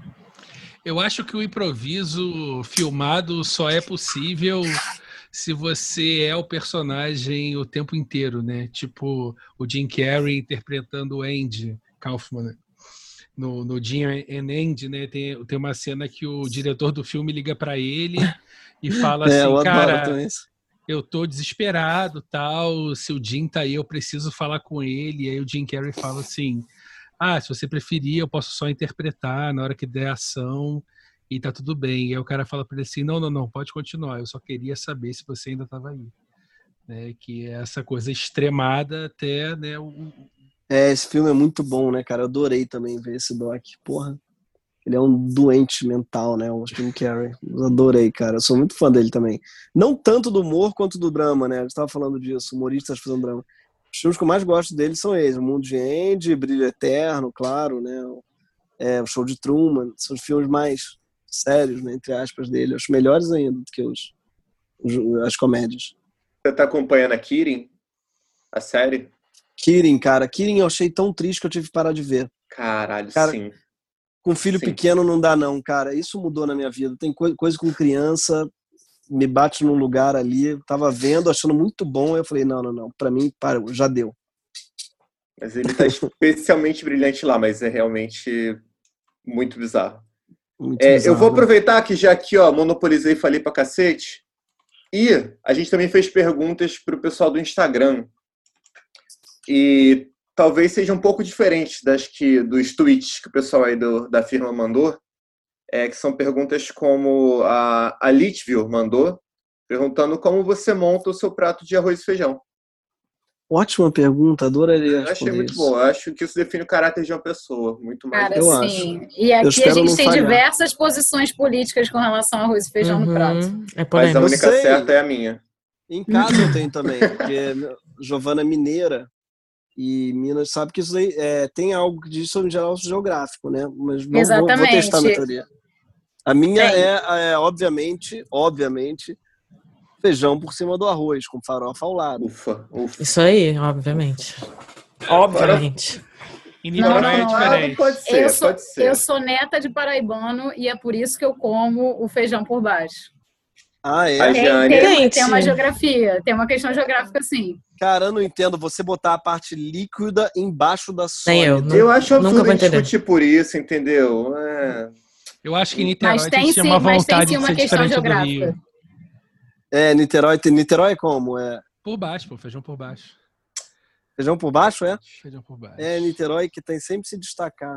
Eu acho que o improviso filmado só é possível se você é o personagem o tempo inteiro, né? Tipo o Jim Carrey interpretando o Andy Kaufman. Né? No, no Jim and Andy, né? Tem, tem uma cena que o diretor do filme liga para ele e fala é, assim, eu cara, isso. eu tô desesperado, tal, se o Jim tá aí, eu preciso falar com ele. E aí o Jim Carrey fala assim, ah, se você preferir, eu posso só interpretar na hora que der ação e tá tudo bem. E aí o cara fala pra ele assim, não, não, não, pode continuar, eu só queria saber se você ainda tava aí. né, que é essa coisa extremada até, né, o... É, esse filme é muito bom, né, cara? Eu adorei também ver esse doc. Porra, ele é um doente mental, né, o Jim Carrey. Eu adorei, cara. Eu sou muito fã dele também. Não tanto do humor quanto do drama, né? A gente tava falando disso, humoristas fazendo drama. Os filmes que eu mais gosto dele são esses: O Mundo de Andy, Brilho Eterno, claro, né? É, o Show de Truman. São os filmes mais sérios, né, entre aspas, dele. Os melhores ainda do que os, os, as comédias. Você tá acompanhando a Kirin? A série? Kirin, cara. Kirin eu achei tão triste que eu tive que parar de ver. Caralho, cara, sim. Com filho sim. pequeno não dá não, cara. Isso mudou na minha vida. Tem co- coisa com criança, me bate num lugar ali, eu tava vendo, achando muito bom, eu falei, não, não, não. Pra mim, para, já deu. Mas ele tá especialmente brilhante lá, mas é realmente muito bizarro. Muito É, bizarro, eu vou né? aproveitar que já aqui, ó, monopolizei e falei pra cacete. E a gente também fez perguntas pro pessoal do Instagram. E talvez seja um pouco diferente das que, dos tweets que o pessoal aí do, da firma mandou. É, que são perguntas como a, a Litville mandou, perguntando como você monta o seu prato de arroz e feijão. Ótima pergunta, adoraria Eu achei responder muito isso. bom. Eu acho que isso define o caráter de uma pessoa. Muito mais Cara, do que- Eu sim. E aqui a espero gente não tem falhar. diversas posições políticas com relação ao arroz e feijão no prato. Uhum, é Mas a polêmico. Eu única sei. certa é a minha. Em casa eu tenho também, porque Giovana é mineira e Minas sabe que isso aí é, tem algo que diz sobre geral geográfico, né? Mas vou, vou, vou testar minha teoria. A minha Tem. é, é, obviamente, obviamente, feijão por cima do arroz, com farofa ao lado. Ufa, ufa. Isso aí, obviamente. Obviamente. Em Não, Niterói não, é não, diferente. Pode ser, Eu sou, pode ser. eu sou neta de paraibano e é por isso que eu como o feijão por baixo. Ah, é? A Tem, Jane- tem, uma, Gente. tem uma geografia, tem uma questão geográfica, sim. Cara, eu não entendo você botar a parte líquida embaixo da Nem eu, sólida. não. Eu acho Nunca absurdo vou a gente entender. discutir por isso, entendeu? É... Eu acho que em Niterói Mas tem tinha sim, uma mas tem vontade sim de uma ser questão diferente do geográfica. Rio. É, Niterói, tem, Niterói é como? É Por baixo, pô, feijão por baixo. feijão por baixo, é? Feijão por baixo. É, Niterói que tem sempre se destacar.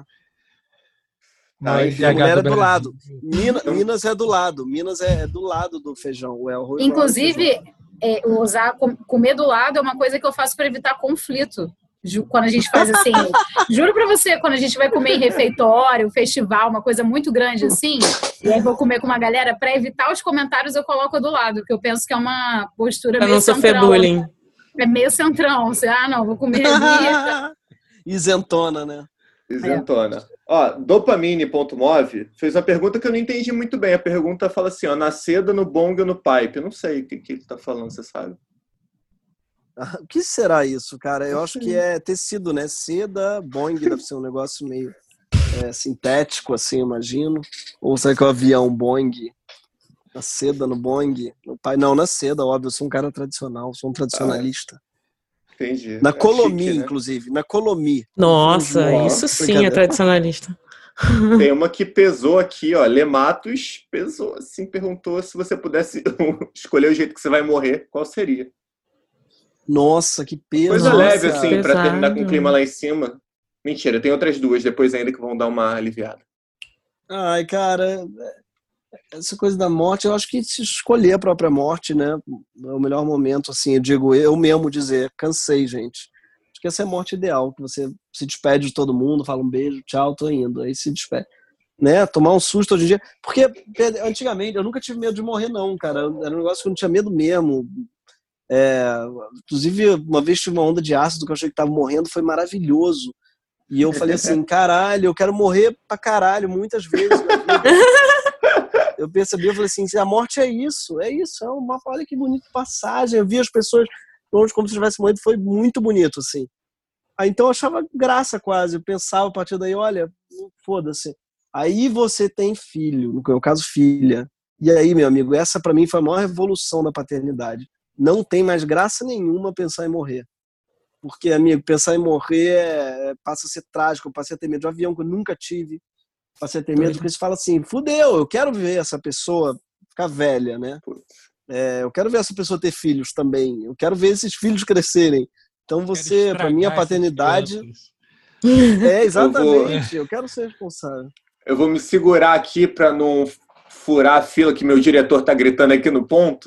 Maior Tá, I D A H mulher do é do Brasil. lado. Minas, Minas é do lado. Minas é, é do lado do feijão. É arroz, Inclusive, feijão. é, usar com- comer do lado é uma coisa que eu faço para evitar conflito. Ju- Quando a gente faz assim, juro pra você, quando a gente vai comer em refeitório, festival, uma coisa muito grande assim, e aí vou comer com uma galera, pra evitar os comentários eu coloco do lado, porque eu penso que é uma postura Pra meio não sofrer centrão. bullying. É meio centrão. Você, ah, não, vou comer ali. Isentona, né? Isentona. Ó, dopamine ponto move fez uma pergunta que eu não entendi muito bem. A pergunta fala assim, ó, na seda, no bong ou no pipe? Eu não sei o que, que ele tá falando, você sabe? O que será isso, cara? Eu acho que é tecido, né? Seda, Boeing deve ser um negócio meio é, sintético, assim, imagino. Ou será que é o avião Boeing? Na seda, no Boeing? No pai? Não, na seda, óbvio. Eu sou um cara tradicional, sou um tradicionalista. Entendi. Na É Colomi, chique, né? inclusive. Na Colomi. Nossa, Ó, isso sim é brincadeira. tradicionalista. Tem uma que pesou aqui, ó. Lematos pesou, assim, perguntou se você pudesse escolher o jeito que você vai morrer, qual seria? Nossa, que peso. Coisa Nossa, leve, assim, pra pesado. terminar com o clima lá em cima. Mentira, tem outras duas depois ainda que vão dar uma aliviada. Ai, cara, essa coisa da morte, eu acho que se escolher a própria morte, né, é o melhor momento, assim, eu digo, eu mesmo dizer, cansei, gente. Acho que essa é a morte ideal, que você se despede de todo mundo, fala um beijo, tchau, tô indo, aí se despede. Né, tomar um susto hoje em dia, porque antigamente eu nunca tive medo de morrer não, cara, era um negócio que eu não tinha medo mesmo. É, inclusive, uma vez tive uma onda de ácido que eu achei que tava morrendo, foi maravilhoso. E eu falei assim, caralho, eu quero morrer pra caralho muitas vezes na vida. Eu percebi, eu falei assim, a morte é isso, é isso, é uma, olha que bonita passagem. Eu vi as pessoas longe como se tivesse morrido, foi muito bonito, assim. Aí então eu achava graça quase, eu pensava a partir daí, olha, foda-se. Aí você tem filho, no meu caso, filha. E aí, meu amigo, essa pra mim foi a maior revolução da paternidade. Não tem mais graça nenhuma pensar em morrer. Porque, amigo, pensar em morrer é, passa a ser trágico. Eu passei a ter medo de um avião que eu nunca tive. Passei a ter medo porque você fala assim, fudeu, eu quero ver essa pessoa ficar velha, né? É, eu quero ver essa pessoa ter filhos também. Eu quero ver esses filhos crescerem. Então você, pra mim, a paternidade... É, exatamente. Eu, vou... eu quero ser responsável. Eu vou me segurar aqui pra não furar a fila que meu diretor tá gritando aqui no ponto.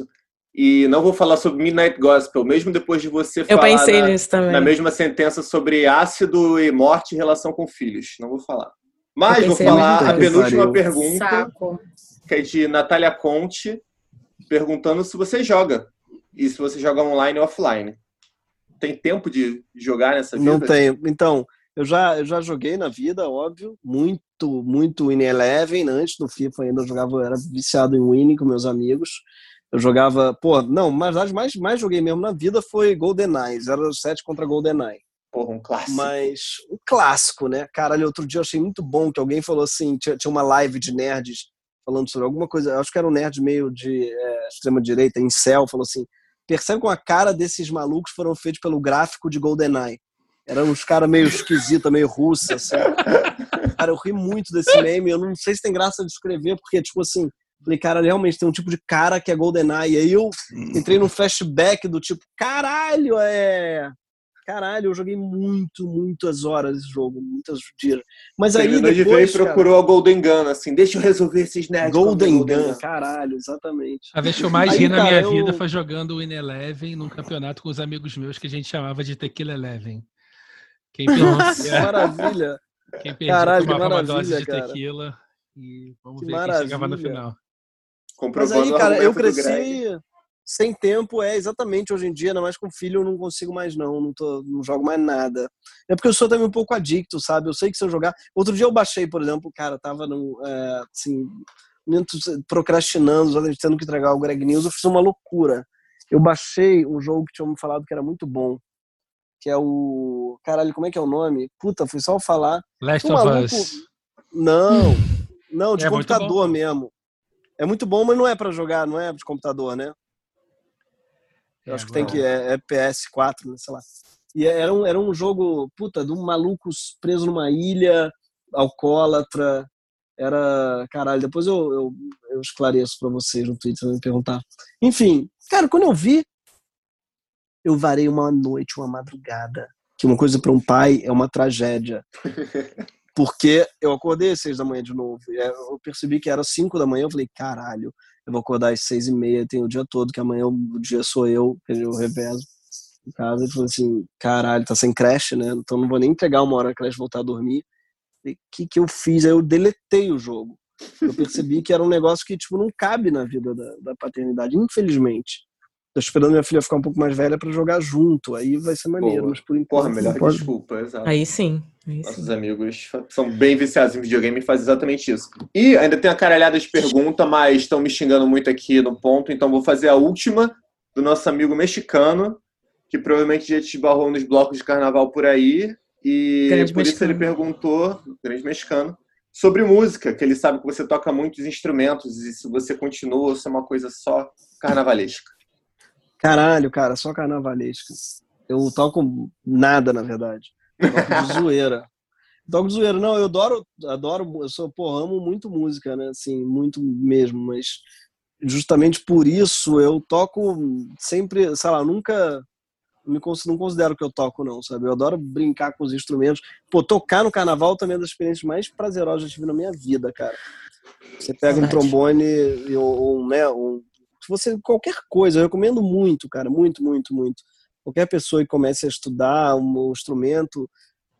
E não vou falar sobre Midnight Gospel, mesmo depois de você Eu falar pensei na, nisso também. na mesma sentença sobre ácido e morte em relação com filhos. Não vou falar. Mas vou pensei falar muito a penúltima pariu. pergunta, Saco. que é de Natália Conte, perguntando se você joga. E se você joga online ou offline. Tem tempo de jogar nessa vida? Não tenho. Então, eu já, eu já joguei na vida, óbvio. Muito, muito Winning Eleven. Antes do FIFA ainda eu jogava, eu era viciado em Winning com meus amigos. Eu jogava, pô, não, mas as mais, mais joguei mesmo na vida foi GoldenEye, zero zero sete contra GoldenEye. Porra, um clássico. Mas um clássico, né? Caralho, outro dia eu achei muito bom que alguém falou assim, tinha, tinha uma live de nerds falando sobre alguma coisa, acho que era um nerd meio de é, extrema-direita, incel, falou assim, percebe como a cara desses malucos foram feitos pelo gráfico de GoldenEye. Eram uns caras meio esquisitos, meio russos, assim. Cara, eu ri muito desse meme, eu não sei se tem graça de escrever, porque, tipo assim, falei, cara, realmente tem um tipo de cara que é GoldenEye. E aí eu entrei num flashback do tipo, caralho, é... Caralho, eu joguei muito, muitas horas esse jogo, muitas dias. Mas aí Terminou depois, de ver e cara, procurou a Golden Gun, assim, deixa eu resolver esses nerds. Golden Gun, caralho, exatamente. A vez que eu mais Aí, ri na cara, minha eu- vida foi jogando o Win Eleven num campeonato com os amigos meus que a gente chamava de Tequila Eleven. Quem Nossa, que perdia, maravilha. quem perdia Caralho, que tomava uma dose maravilha, de cara. tequila e vamos Que ver quem chegava no maravilha. final. Mas aí, cara, eu cresci Greg. sem tempo, é exatamente hoje em dia, ainda mais com filho, eu não consigo mais não, não, tô, não jogo mais nada. É porque eu sou também um pouco adicto, sabe? Eu sei que se eu jogar... Outro dia eu baixei, por exemplo, cara, tava num, é, assim, muito procrastinando, já tendo que entregar o Greg News, eu fiz uma loucura. Eu baixei um jogo que tinham me falado que era muito bom, que é o... Caralho, como é que é o nome? Puta, foi só eu falar. Last Um of maluco... Us. Não, não, de É muito computador bom. mesmo. É muito bom, mas não é pra jogar, não é de computador, né? Eu É, acho que tem agora- que é, é P S quatro, né, sei lá. E era um, era um jogo, puta, de um maluco preso numa ilha, alcoólatra. Era, caralho, depois eu, eu, eu esclareço pra vocês no Twitter, me perguntar. Enfim, cara, quando eu vi, eu varei uma noite, uma madrugada. Que uma coisa pra um pai é uma tragédia. Porque eu acordei às seis da manhã de novo. E eu percebi que era cinco da manhã. Eu falei, caralho, eu vou acordar às seis e meia, tem o dia todo, que amanhã o dia sou eu, que eu revezo em casa. E falei assim, caralho, tá sem creche, né? Então não vou nem entregar uma hora a creche voltar a dormir. O que que eu fiz? Aí eu deletei o jogo. Eu percebi que era um negócio que, tipo, não cabe na vida da, da paternidade, infelizmente. Tô esperando minha filha ficar um pouco mais velha pra jogar junto. Aí vai ser maneiro, Boa. mas por enquanto Porra, não melhor pode. desculpa, exato. Aí sim. Aí Nossos sim. amigos são bem viciados em videogame e fazem exatamente isso. E ainda tem uma caralhada de pergunta, mas estão me xingando muito aqui no ponto, então vou fazer a última do nosso amigo mexicano, que provavelmente já te esbarrou nos blocos de carnaval por aí, e Grande por isso mexicano. ele perguntou, grande mexicano, sobre música, que ele sabe que você toca muitos instrumentos, e se você continua ou se é uma coisa só carnavalesca. Caralho, cara, só carnavalesca. Eu toco nada, na verdade. Eu toco de zoeira. Toco de zoeira. Não, eu adoro, adoro, eu sou, pô, amo muito música, né? Assim, muito mesmo, mas justamente por isso eu toco sempre, sei lá, nunca me cons- não considero que eu toco, não, sabe? Eu adoro brincar com os instrumentos. Pô, tocar no carnaval também é uma das experiências mais prazerosas que eu tive na minha vida, cara. Você pega um Verdade. trombone e- ou, ou, né, um, se você qualquer coisa, eu recomendo muito, cara, muito, muito, muito. Qualquer pessoa que comece a estudar um instrumento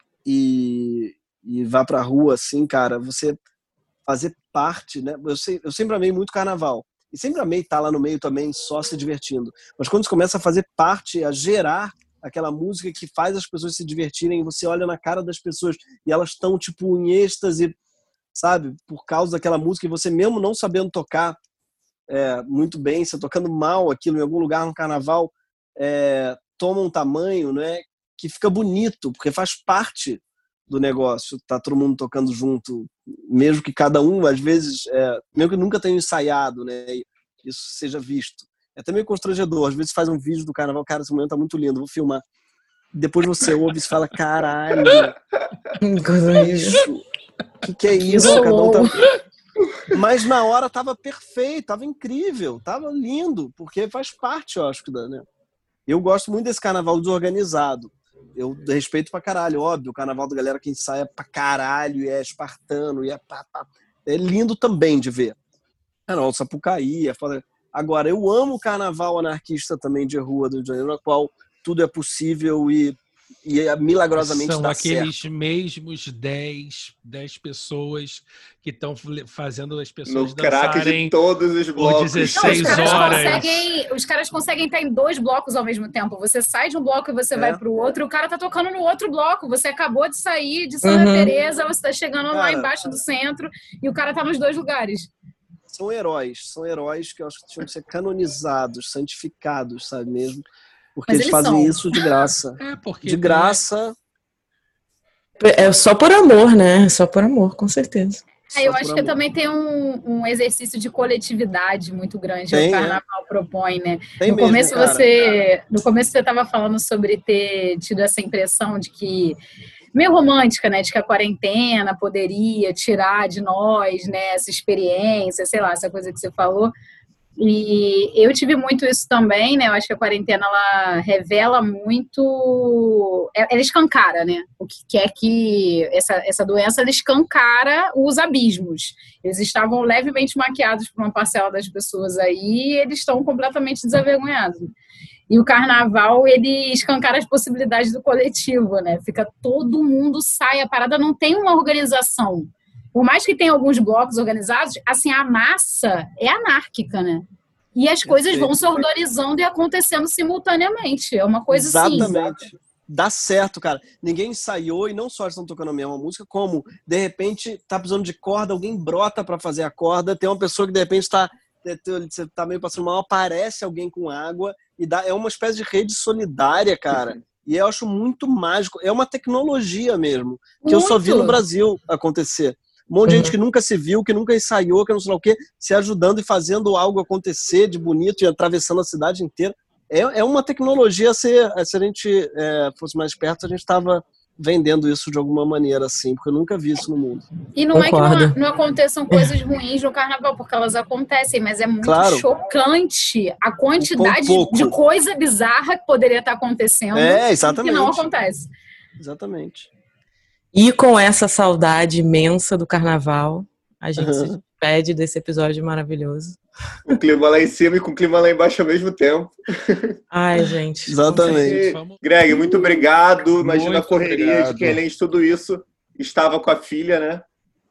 e, e vá pra rua, assim, cara, você fazer parte, né? Eu, sei, eu sempre amei muito carnaval. E sempre amei estar lá no meio também, só se divertindo. Mas quando você começa a fazer parte, a gerar aquela música que faz as pessoas se divertirem, você olha na cara das pessoas e elas estão, tipo, em êxtase, sabe? Por causa daquela música, e você mesmo não sabendo tocar é, muito bem, você tocando mal aquilo em algum lugar no carnaval, é, toma um tamanho, né, que fica bonito, porque faz parte do negócio, tá todo mundo tocando junto, mesmo que cada um, às vezes, é, mesmo que nunca tenha ensaiado, né, isso seja visto. É até meio constrangedor, às vezes faz um vídeo do carnaval, cara, esse momento tá muito lindo, vou filmar. Depois você ouve e fala, caralho, Coisa horrível. bicho, o que, que é isso? Rolou. Cada um tá... Mas na hora tava perfeito, tava incrível, tava lindo, porque faz parte, eu acho, da, né? Eu gosto muito desse carnaval desorganizado. Eu respeito pra caralho, óbvio, o carnaval da galera que ensaia pra caralho, e é espartano, e é pá, pá. É lindo também de ver. Carnaval do Sapucaí, é foda. Agora, eu amo o carnaval anarquista também de rua do Rio de Janeiro, na qual tudo é possível e, e milagrosamente São dá aqueles certo. mesmos dez, dez pessoas que estão fazendo as No pessoas crack de dançarem todos os por blocos. Não, os dezesseis caras horas. conseguem, os caras conseguem estar em dois blocos ao mesmo tempo. Você sai de um bloco e você É. vai pro outro, e o cara tá tocando no outro bloco. Você acabou de sair de Santa Uhum. Teresa, você tá chegando lá Cara, embaixo do centro e o cara tá nos dois lugares. São heróis, são heróis que eu acho que tinham que ser canonizados, santificados, sabe mesmo? Porque Mas eles eles fazem são. isso de graça. É, porque De graça. É só por amor, né? Só por amor, com certeza. É, eu só acho por que amor. também tem um, um exercício de coletividade muito grande Tem, que o é. Carnaval propõe, né? Tem no mesmo, começo cara. você, no começo você estava falando sobre ter tido essa impressão de que meio romântica, né, de que a quarentena poderia tirar de nós, né, essa experiência, sei lá, essa coisa que você falou. E eu tive muito isso também, né? Eu acho que a quarentena ela revela muito, ela escancara, né? O que é que essa, essa doença ela escancara os abismos. Eles estavam levemente maquiados por uma parcela das pessoas aí, e eles estão completamente desavergonhados. E o carnaval, ele escancara as possibilidades do coletivo, né? Fica todo mundo sai, a parada não tem uma organização. Por mais que tenha alguns blocos organizados, assim, a massa é anárquica, né? E as coisas vão se organizando e acontecendo simultaneamente. É uma coisa assim. Exatamente. Dá certo, cara. Ninguém ensaiou e não só estão tocando a mesma música, como, de repente, tá precisando de corda, alguém brota pra fazer a corda, tem uma pessoa que, de repente, tá, você tá meio passando mal, aparece alguém com água, e dá, é uma espécie de rede solidária, cara. E eu acho muito mágico. É uma tecnologia mesmo, que eu só vi no Brasil acontecer. Um monte de gente que nunca se viu, que nunca ensaiou, que não sei lá o quê, se ajudando e fazendo algo acontecer de bonito e atravessando a cidade inteira. É, é uma tecnologia, se, se a gente é, fosse mais perto, a gente estava vendendo isso de alguma maneira, assim, porque eu nunca vi isso no mundo. E não Concordo. é que não, não aconteçam coisas ruins no carnaval, porque elas acontecem, mas é muito Claro. chocante a quantidade pouco. de coisa bizarra que poderia estar acontecendo É, e exatamente. que não acontece. Exatamente. E com essa saudade imensa do carnaval, a gente se despede desse episódio maravilhoso. Com o clima lá em cima e com o clima lá embaixo ao mesmo tempo. Ai, gente. Exatamente. E, Greg, muito obrigado. Imagina Muito a correria obrigado. de quem, além de tudo isso, estava com a filha, né?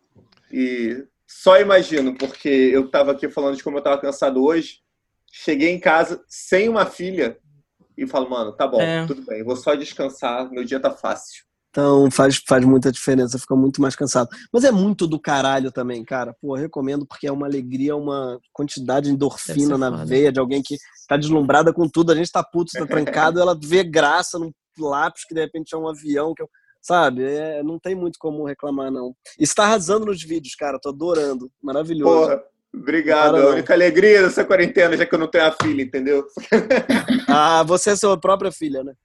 E só imagino, porque eu estava aqui falando de como eu estava cansado hoje. Cheguei em casa sem uma filha e falo, mano, tá bom, É. tudo bem, vou só descansar, meu dia tá fácil. Então faz, faz muita diferença, fica muito mais cansado. Mas é muito do caralho também, cara. Pô, eu recomendo porque é uma alegria, uma quantidade de endorfina na foda. veia de alguém que tá deslumbrada com tudo. A gente tá puto, tá trancado, ela vê graça num lápis que de repente é um avião, que é, um- sabe? É, não tem muito como reclamar, não. E você tá arrasando nos vídeos, cara. Tô adorando. Maravilhoso. Porra, obrigado. Para A não. única alegria dessa quarentena, já que eu não tenho a filha, entendeu? Ah, você é sua própria filha, né?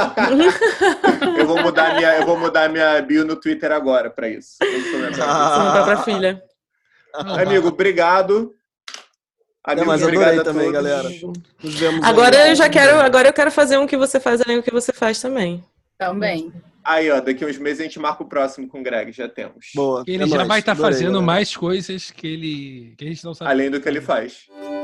Eu vou mudar minha, eu vou mudar minha bio no Twitter agora pra isso. Vamos comentar. Ah. Contar pra filha. Amigo, obrigado. É, Amigos, mas obrigado adorei a também, todos. galera. Nos vemos Agora aí. eu já quero, agora eu quero fazer um que você faz além do que você faz também. Também. Aí, ó, daqui uns meses a gente marca o próximo com o Greg, já temos. Boa. Ele é já nóis. vai estar Adorei, fazendo galera. mais coisas que ele que a gente não sabe. Além do que ele faz.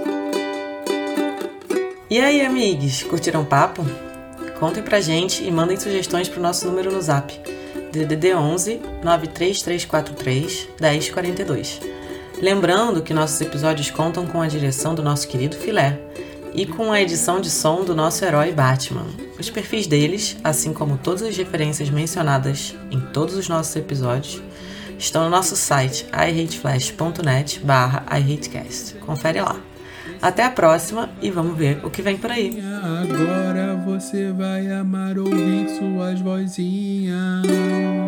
E aí, amigos, curtiram o papo? Contem pra gente e mandem sugestões pro nosso número no Zap. D D D onze nove três três quatro três um zero quatro dois. Lembrando que nossos episódios contam com a direção do nosso querido Filé e com a edição de som do nosso herói Batman. Os perfis deles, assim como todas as referências mencionadas em todos os nossos episódios, estão no nosso site i hate flash ponto net barra i hate cast. Confere lá. Até a próxima e vamos ver o que vem por aí. Agora você vai amar ouvir suas vozinhas.